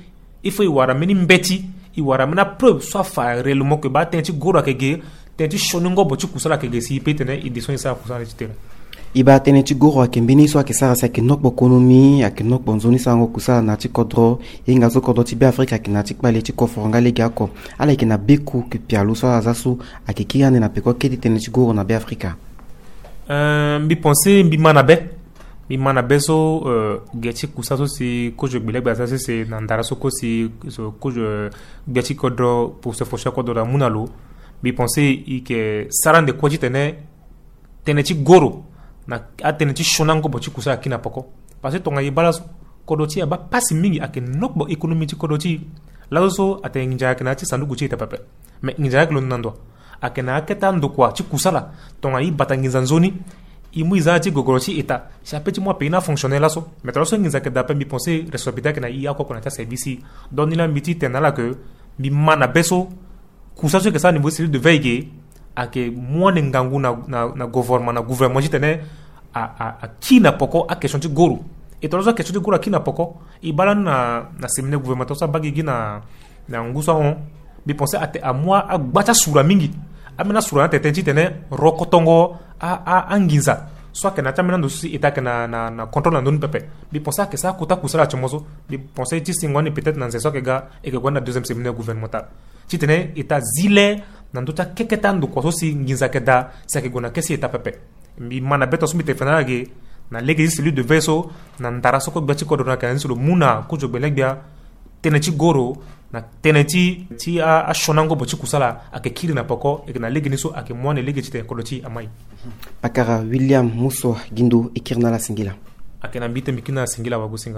il faut y voir meni mbeti il wara mena preuve soit fa réellement que ba tenti goro akege tenti shoningo bo chikusala kege si petene idison sa kusala chitera iba teneti goro akembini so akesara sa kenok bokonomi akenok bonzoni sango kusala na tikodro inga zo kodro tibe Afrika kinati kbale tikofonga legako ala kina beku ke pialu so azasu akekiyane na peko kedi teneti goro na be Afrika mbi penser mbi manabe so geti kusaso si ko je gbele gba sa se nandara so ko si so ko je geti kodro pour se fosha kodro da munalo mbi penser ike sarande ko jitene teneti goro na ateneti shonango bo chikusa kina poko parce que tonga yibalaso kodoti aba pasi mingi ake nokbo economy ti kodoti lazo ate nja kana ti sandu guchi ta pepe me nja klo nando ake na aketa ndokwa chikusala tonga yibatangiza nzoni imuiza ti gogorochi eta chapeti mo peina fonctionner laso mais troso ngiza ke dape mi penser responsabilité kana iya ko kona ta service donila miti tenala que mi mana beso kusaso ke sa niveau de veille ake mwane ngangu na gouvernement jitene a kina poko a question ti goro et trozo question ti goro a kina poko ibala na séminaire gouvernement sa bagi na ngusa on bi penser ate a moi a gbacha sura mingi amena sura na tete tene rokotongo a anginza soit que na tamena ndo si eta que na contrôle ndon pepe bi penser que ça kota kusala chomozo bi penser ti singoni peut-être na nzeso ke ga et que na deuxième séminaire gouvernemental ti tene eta zile nandota keketando kwa sosi nginza keda sake gona kesi eta pepe mi mana beto sumi tefanage na legi celui de verso na ndaraso ko beti ko dona kan sulu muna ko jo belegbia teneti goro na teneti ti a shonango bochi kusala ake kiri na poko e na legi niso ake mone legi ti ko loti amai Pakara William Muso Gindo ikirna la singila ake na mbite mikina singila wa gusinga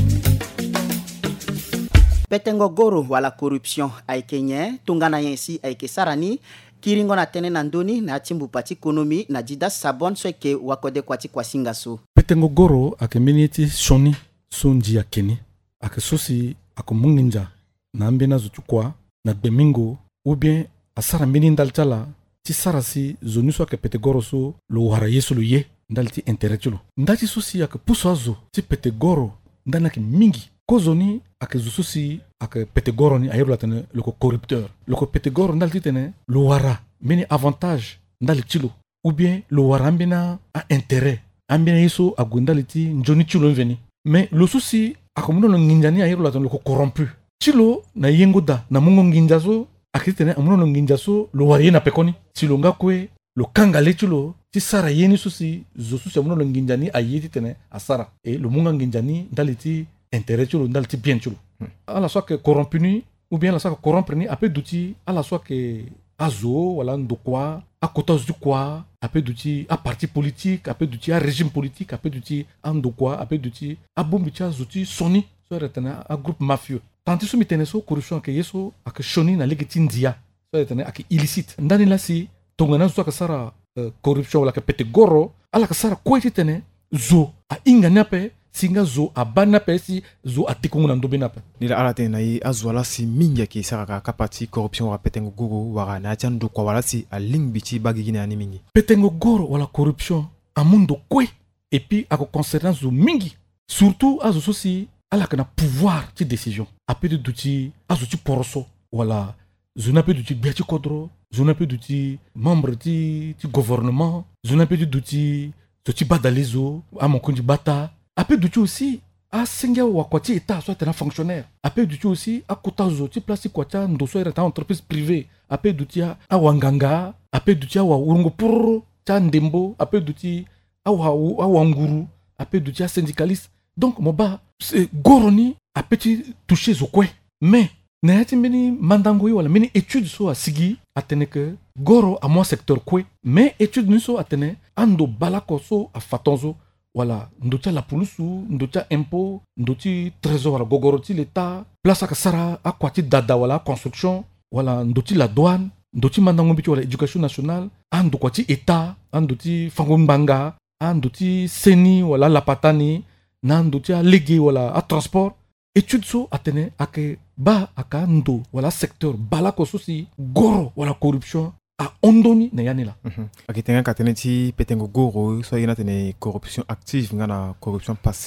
Petengo goro wala corruption aikenye tungana yensi aike sarani kiringo na tene nandoni na timbu pati ekonomi na dida sabon sweke wakode kwati kwa singaso Petengo goro akemenieti shoni sunji akeni ake sosi akomunginja na ambena zutukwa na bemingo ou bien asara meni ndalchala ti sarasi zoniso ake petegoro so lo wara yesu lo ye ndalti intérêt ndati sosi ake puso azo ti petegoro ndanaki mingi kozoni ake zususi ake petegoro ni ayebla tene loko corrupteur loko petegoro ndal titene lo wara meni avantage ndal chilo ou bien lo wara ambina a intérêt ambina yeso agundal ti njoni chilo veni mais lo susi akomuno lo nginjani ayebla tene loko corrompu chilo na yengoda na mungo nginjazo akitene amuno lo nginjaso lo wari na pekoni chilo ngakwe lo kangale chilo ti sara yeni susi zosusi amuno lo nginjani ayeti tene asara e lo munga nginjani ndal ti intérêt chulo ndal ti bien chulo ala soit que corrompu ni ou bien la soit que corrompre ni apé d'outil ala soit que azo wala ndokwa a kotos du quoi apé d'outil a parti politique apé d'outil a régime politique apé d'outil a ndokwa apé d'outil a bombicha zouti soni so retena a groupe mafieux tanti so mitene so corruption ke yeso ak shoni na legi tindia so retena ak illicite ndani la si tongana so ka sara corruption wala ke petegoro ala ka sara ko tene zo a inganya pe singa zo abana pesi zo atikungu na ndobe nape nila alate na yi azwala si mingi ki saka kapati corruption wa petengo goro wara na tiando kwa wala si a lingbiti bagi na ni mingi petengo goro wala corruption amundo kwe et puis a concernant zo mingi surtout azo sosi ala kana pouvoir ti décision apé de duti azo ti poroso wala zo na pe duti biati kodro zo na pe duti membre ti gouvernement zo na pe duti zo ti badalizo a mon kundi bata Après du tout aussi, à Singa ou à Kwati État, soit un fonctionnaire. Après du tout aussi, à Kotazo, tu places Kwata, Ndoso est une entreprise privée. Après du tout à Wanganga, après du tout à Urungopur, Tandembo, après du tout à Wanguru, après du tout à syndicaliste. Donc, Moba, c'est Goroni, à petit toucher au coin. Mais, n'ayati meni mandangoyi wala meni étude so a sigi atene que Goro à mon secteur kwe, mais étude ni so atene ando balako so a fatonzo. Voilà, ndota la pulusu, ndota impôt, ndoti trésor wala gogoroti l'état, place à sara à kwati dada wala construction, wala ndoti la douane, ndoti mandango bitu wala éducation nationale, ando kwati état, andoti fangombanga, andoti seni wala lapatani, nandoti a légué wala a transport, étude so atene ake ba aka ndo wala secteur balako sosi goro wala corruption. A ondoni na yanila. Akitenga katene ti petengo goro so yana tene corruption active ngana corruption passive.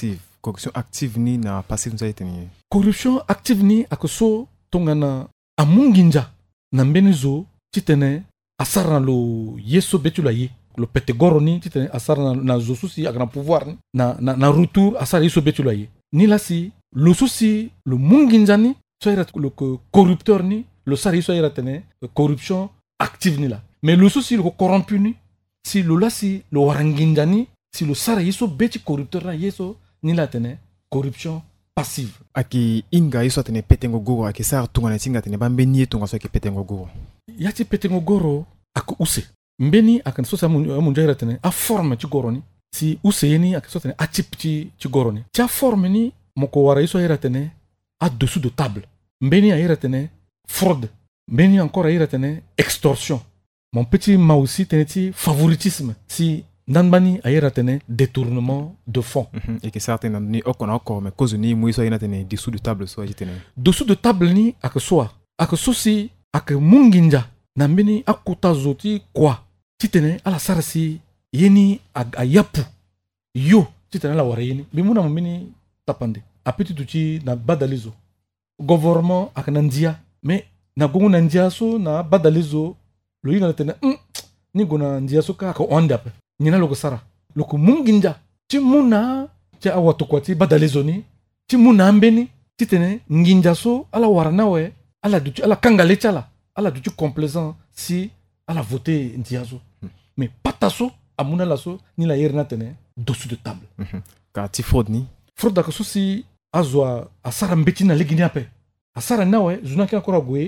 corruption active ni na passive nous a été ni. Corruption active ni akoso tongana amunginja na mbenizo titene asara lo yeso betula ye lo petegoro ni titene asara na zosusi agna pouvoir ni na retour asara yeso betula ye ni la si lo susi lo munginja ni soira le corrupteur ni lo sari soira tene corruption active ni la mais lo susi le corrompu ni si lo la si lo waranginja ni si lo sara yeso beti corrupteur na yeso ni la tene corruption passive. Aki inga yeso tene petengo goro aki sar tungana tinga tene bambeni tunga so aki petengo goro. Yati petengo goro ako use. Mbeni akan so sa munjaira tene a forme ci goro ni. Si use yeni akan so tene a chip ci goro ni. Tia forme ni moko wara yeso yera tene a dessous de table. Mbeni a yera tene fraude. Mbeni encore a yera tene extorsion. Mon petit ma aussi tene ti favoritisme. Si Nanbani ayera tene détournement de fonds. Et que certains ni encore mais cause ni moi soit tene dessous de table soit tene. Dessous de table ni ak sosi ak munginja nambeni akuta zoti kwa titene ala sarasi yeni ayapu yo titene la warayeni bimuna mbeni tapande apeti tuti na badalizo gouvernement ak nandia mais na gongo nandia so na badalizo lo yina tene ni gona ndia so ka onda pe nina loko sara loko munginja ti muna ti awatu kwati badalizoni ti muna ambeni ti tene nginja so ala waranawe ala duti ala kangale chala ala duti complaisant si ala voter ndiazo mais pataso amuna laso ni la yerna tene dessous de table ka ti fraude ni fraude ka so si azwa asara mbeti na legini ape asara nawe zuna ki akora gwe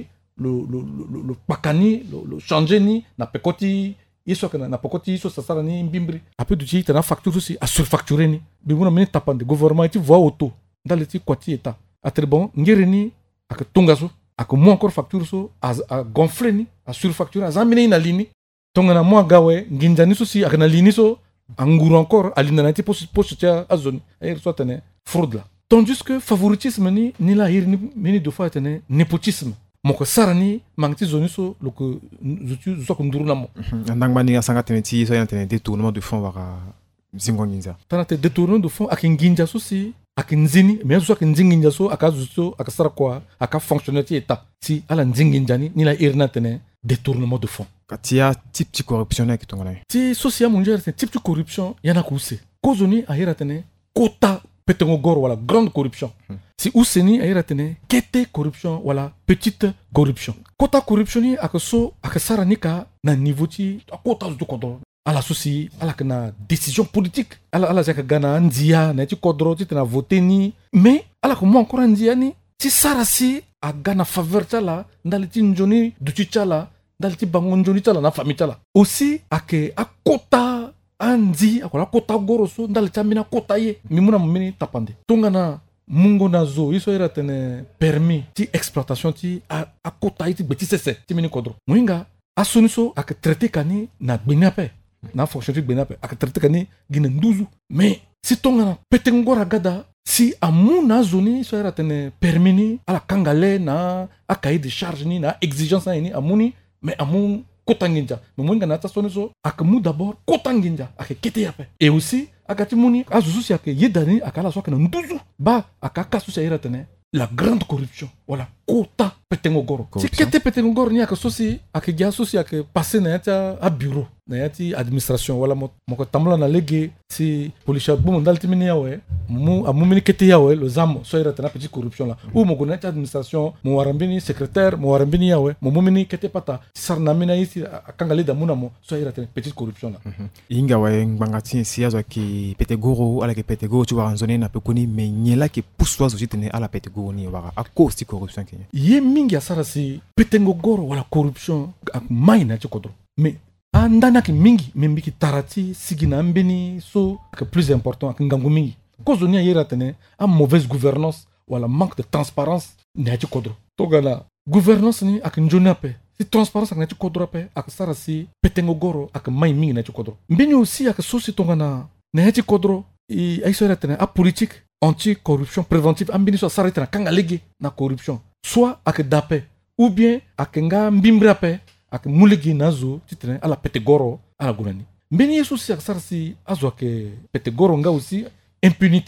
le pakani le changer ni na pekoti yeso kana na pokoti yeso sasara ni mbimbri ape duti tena facture aussi a surfacturer ni bimuna meni tapande gouvernement ti voix auto dans le ti kwati eta atre bon ngere ni ak tongaso ak mo encore facture so a gonfler ni a surfacturer a zamine na lini tongana mo gawe nginjani so si ak na lini so anguru encore alina na ti poche tia azoni ayer so tene fraude la tandis que favoritisme ni la hier ni meni deux fois tene népotisme moko sarani mangti zoni so loko zutu so ko nduruna mo ndangmani ya sanga tene ti so ya tene détournement de fonds waka zingonginza tana te détournement de fonds akinginja so si akinzini mais so akinzinginja so akazuso akasara kwa aka fonctionnaire ti état si ala nzinginja ni la irna tene détournement de fonds katia type de corruption ki tongona ti social mondial c'est type de corruption yana kuse kozoni ahira tene kota petengo goro wala grande corruption si useni ayera tene kete corruption wala petite corruption kota corruption ni akaso akasara nika na niveau ti akota du kodro ala sosi ala kana décision politique ala jaka gana ndia na ti kodro ti na voter ni mais ala ko mo encore ndia ni ti sarasi a gana faveur tala ndali ti njoni du ti tala ndali ti bango njoni tala na famille tala aussi ake akota andi akola kota goroso ndali chamina kota ye mimuna mumini tapande tongana mungo na zo iso era tene permis ti exploitation ti a kota ti beti sese ti mini kodro muinga asoniso ak traité kani na gbinape na fonctionnaire gbinape ak traité kani gine nduzu mais si tongana petengora gada si amuna zoni iso era tene permis ni ala kangale na a cahier de charge ni na exigence ni amuni mais amun kotanginja mwenga nata soniso akamu d'abord kotanginja akekete yape et aussi akati muni azusu yake yedani akala so kana nduzu ba akaka so sayira tene la grande corruption wala kota petengo goro si kete petengo goro ni akasosi akegya sosi ake passer na yata a bureau na yati administration wala moko tamla na lege si policia bomo ndalti mini yawe mu amumini kete yawe lo zamo so ira tena petite corruption la ou moko na administration mo warambini secrétaire mo warambini yawe mo mumini kete pata sarna mina yisi akangale da munamo so ira tena petite corruption la inga wa ngangati si azo ki petegoro ala ki petegoro tu wa nzone na pekoni mais nyela ki pousse zo tene ala petegoro ni wa a cause de corruption kenya ye mingi asara si petengo goro wala corruption ak maina ci kodro mais andana ki mingi membiki tarati sigina mbeni so que plus important ak ngangu mingi kozo ni yera tene a mauvaise gouvernance wala manque de transparence ne ci kodro togala gouvernance ni ak njonape si transparence ak ne ci kodro pe ak sara si petengo goro ak mai mingi ne ci kodro mbeni aussi ak so si tongana ne ci kodro i ay so tene a politique anti-corruption préventive ambini so sara tene kanga lege na corruption soit ak dape ou bien ak nga mbimbrape ak mulegi nazo titene ala petegoro ala gunani mbeni yesu si ak sarsi azo ke petegoro nga aussi impunité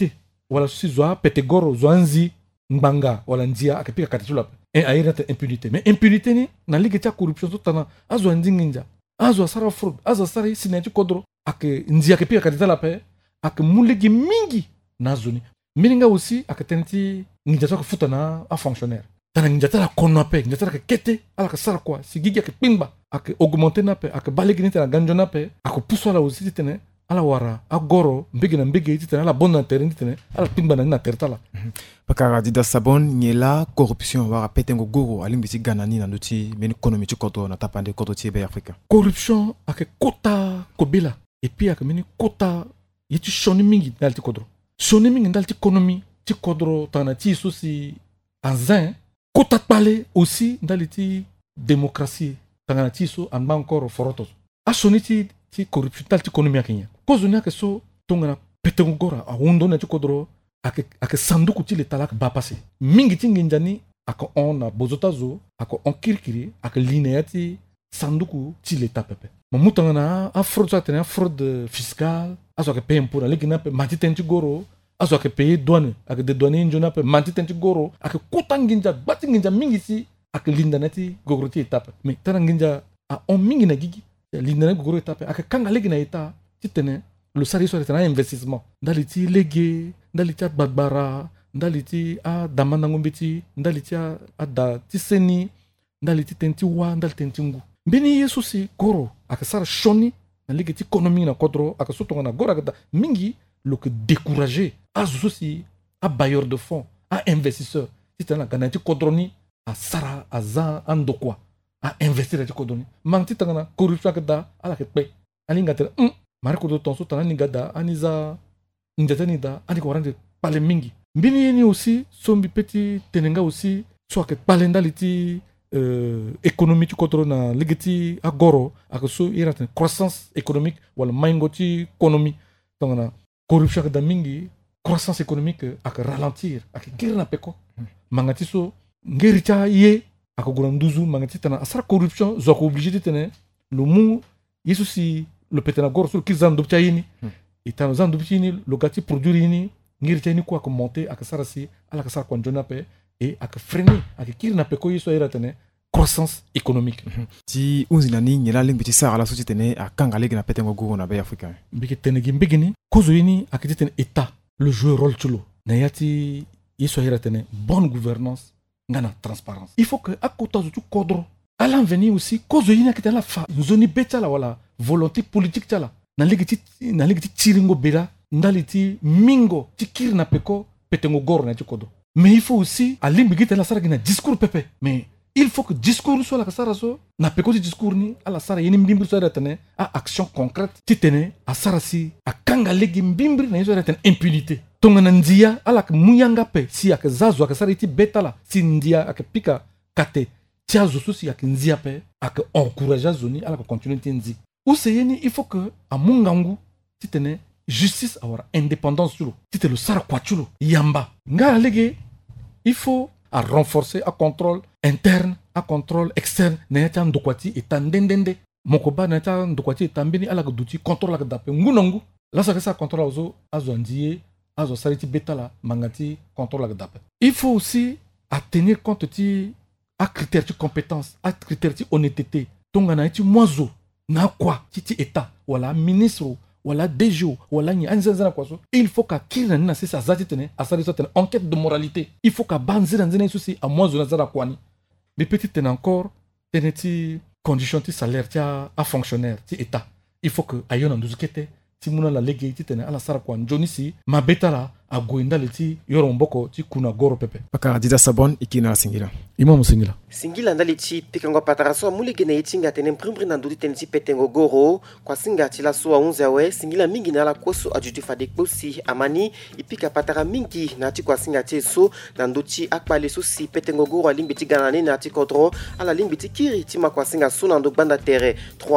wala susi zoa petegoro zoanzi mbanga wala ndia akipika katitula e aira impunité mais impunité ni na ligue ta corruption totana azo ndinginja azo sara fraud azo sara sinati kodro ak ndia akipika katitala pe ak muligi mingi na zone mininga aussi ak tenti ngia to futana a fonctionnaire tana ngia ta kono pe ngia ta kete ala ka sara kwa sigigi ak pingba ak augmenter na pe ak baligi ni tana ganjona pe ak puswala aussi tene ala wara agoro mbegi na mbegi titana ala bonne terrain titana ala pingba na tertala Pakara Dida Sabon nyela corruption wara petengo goro alimbiti ganani na noti men économie tu koto na tapande koto tiebe Afrika corruption ak kota kobela et puis ak meni kota yeti shoni mingi dalti kodro shoni mingi dalti économie ti kodro tana ti sosi anzin kota pale aussi dalti démocratie tana ti so amba encore forotos a shoni ti corruption dalti économie akenya kozuna ke so tongana petengo gora a wondo na ti kodro ak sanduku ti leta lak ba passé mingi ti nginjani ak on na bozotazo ak on kirkiri ak linéa ti sanduku ti leta pepe mamutanga na a fraude sa tene fraude fiscale aso ak paye impôt na leki na pe mati tenti goro aso ak paye douane ak de douane njona pe mati tenti goro ak kuta nginja bati nginja mingi ti ak linda na ti gogoro ti etape mais tana nginja a on mingi na gigi linda na gogoro etape ak kanga leki na eta ti tene le sari so tena investissement ndali ti lege ndali ti agbadbara ndali ti adama na ngombe ti ndali ti ada ti seni ndali ti tenti wa ndali tenti ngu mbeni yesu si goro aka sara shoni na lege ti économie na kodro aka so tonga na goro aka da mingi lo que décourager azo so si a bailleur de fonds a investisseur ti tena gana ti kodro ni a sara aza andokwa a investir ti kodro ni mang ti tanga na corruption aka da ala ke pe alinga tena mariko do tonso tana ningada aniza njatani da ani ko rande pale mingi mbini yeni aussi sombi petit tenenga aussi so ak palenda liti économie tu kontro na ligiti agoro ak so irate croissance économique wala maingoti économie donc na corruption da mingi croissance économique ak ralentir ak kirna peko mangati so ngericha ye ak goranduzu mangati tana asara corruption zo ko obligé de tenir le mou yesu si le pétena gor sur kizan do tayini et tan zan do tayini le gati produire ni ngir tayini ko ak monter ak sarasi ala ka sar ko jona pe et ak freiner ak kirna pe ko yiso iratene croissance économique ti unzina ni nyela ling biti sara la société ne akanga legi na petengo go na be africain biki tenegi mbegini kozo yini ak titene état le jouer rôle chulo na yati yiso iratene bonne gouvernance ngana transparence il faut que akota zu kodro à l'avenir aussi kozo yini ak tala fa zoni betala wala volonté politique tala na legi ti tiringo bela ndali ti mingo ti kirna peko petengo gor na ti kodo mais il faut aussi à limbi la sara gina discours pepe mais il faut que discours soit la sara so na peko ti discours ni ala sara yini mbimbri so retene a action concrète ti tene a sara si a kanga legi mbimbri na so retene impunité tonga na ndia ala ka muyanga pe si ak zazo ak sara ti betala si ndia ak pika kate ti azo so si ak ndia pe ak encourager zoni ala ka continuer ti nzi ou seyeni il faut que a mungangu ti tene justice awara indépendance chulo ti te le sara kwa chulo yamba ngala lege il faut à renforcer un contrôle interne, un contrôle externe. N'ayant ndokwati et ndendende. Mokoba n'ayant ndokwati et tambeni ala gduti contrôle la gdape ngunongu. Là ça que ça contrôle azo ndiye azo sariti betala mangati contrôle la gdape. Il faut aussi à tenir compte ti à critères de compétence, à critères de honnêteté. Tonga na ti moizo na quoi ti état wala ministre wala DGO wala ni anzana kwa so il faut ka kila na sisa zati tene asari so tene enquête de moralité il faut ka banzira nzena souci à moi zona zara kwani de petite tene encore tene ti condition ti salaire ti a fonctionnaire ti état il faut que ayona nduzukete ti muna la lege ti tene ala sara kwa njoni si mabetala a goinda le ti yoro mboko ti kuna goro pepe Pakara Dida Sabon ikina singila imam singila singila ndali ti pikango pataraso mulege na itinga tene mprimbri na ndudi tene ti petengo goro kwa singa ti la so a 11 awe singila mingi na la koso ajuti fade kposi amani ipika patara mingi na ti kwa singa ti so na nduti akpale so si petengo goro alimbi ti ganane na ti kodro ala limbi ti kiri ti ma kwa singa so na ndo banda tere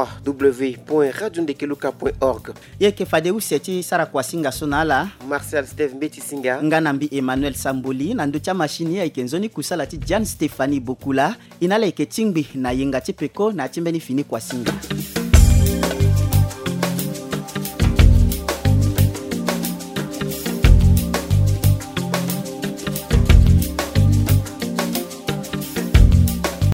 www.radiondekeluka.org yeke fade useti sara kwa singa so na la Marcel Steve Mbeti singa nganambi Emmanuel Samboli na nduti machine ya ikenzoni kusala ti Jan Stéphanie Bokula inala ike tingbi na yenga ti peko na timbeni fini kwa singa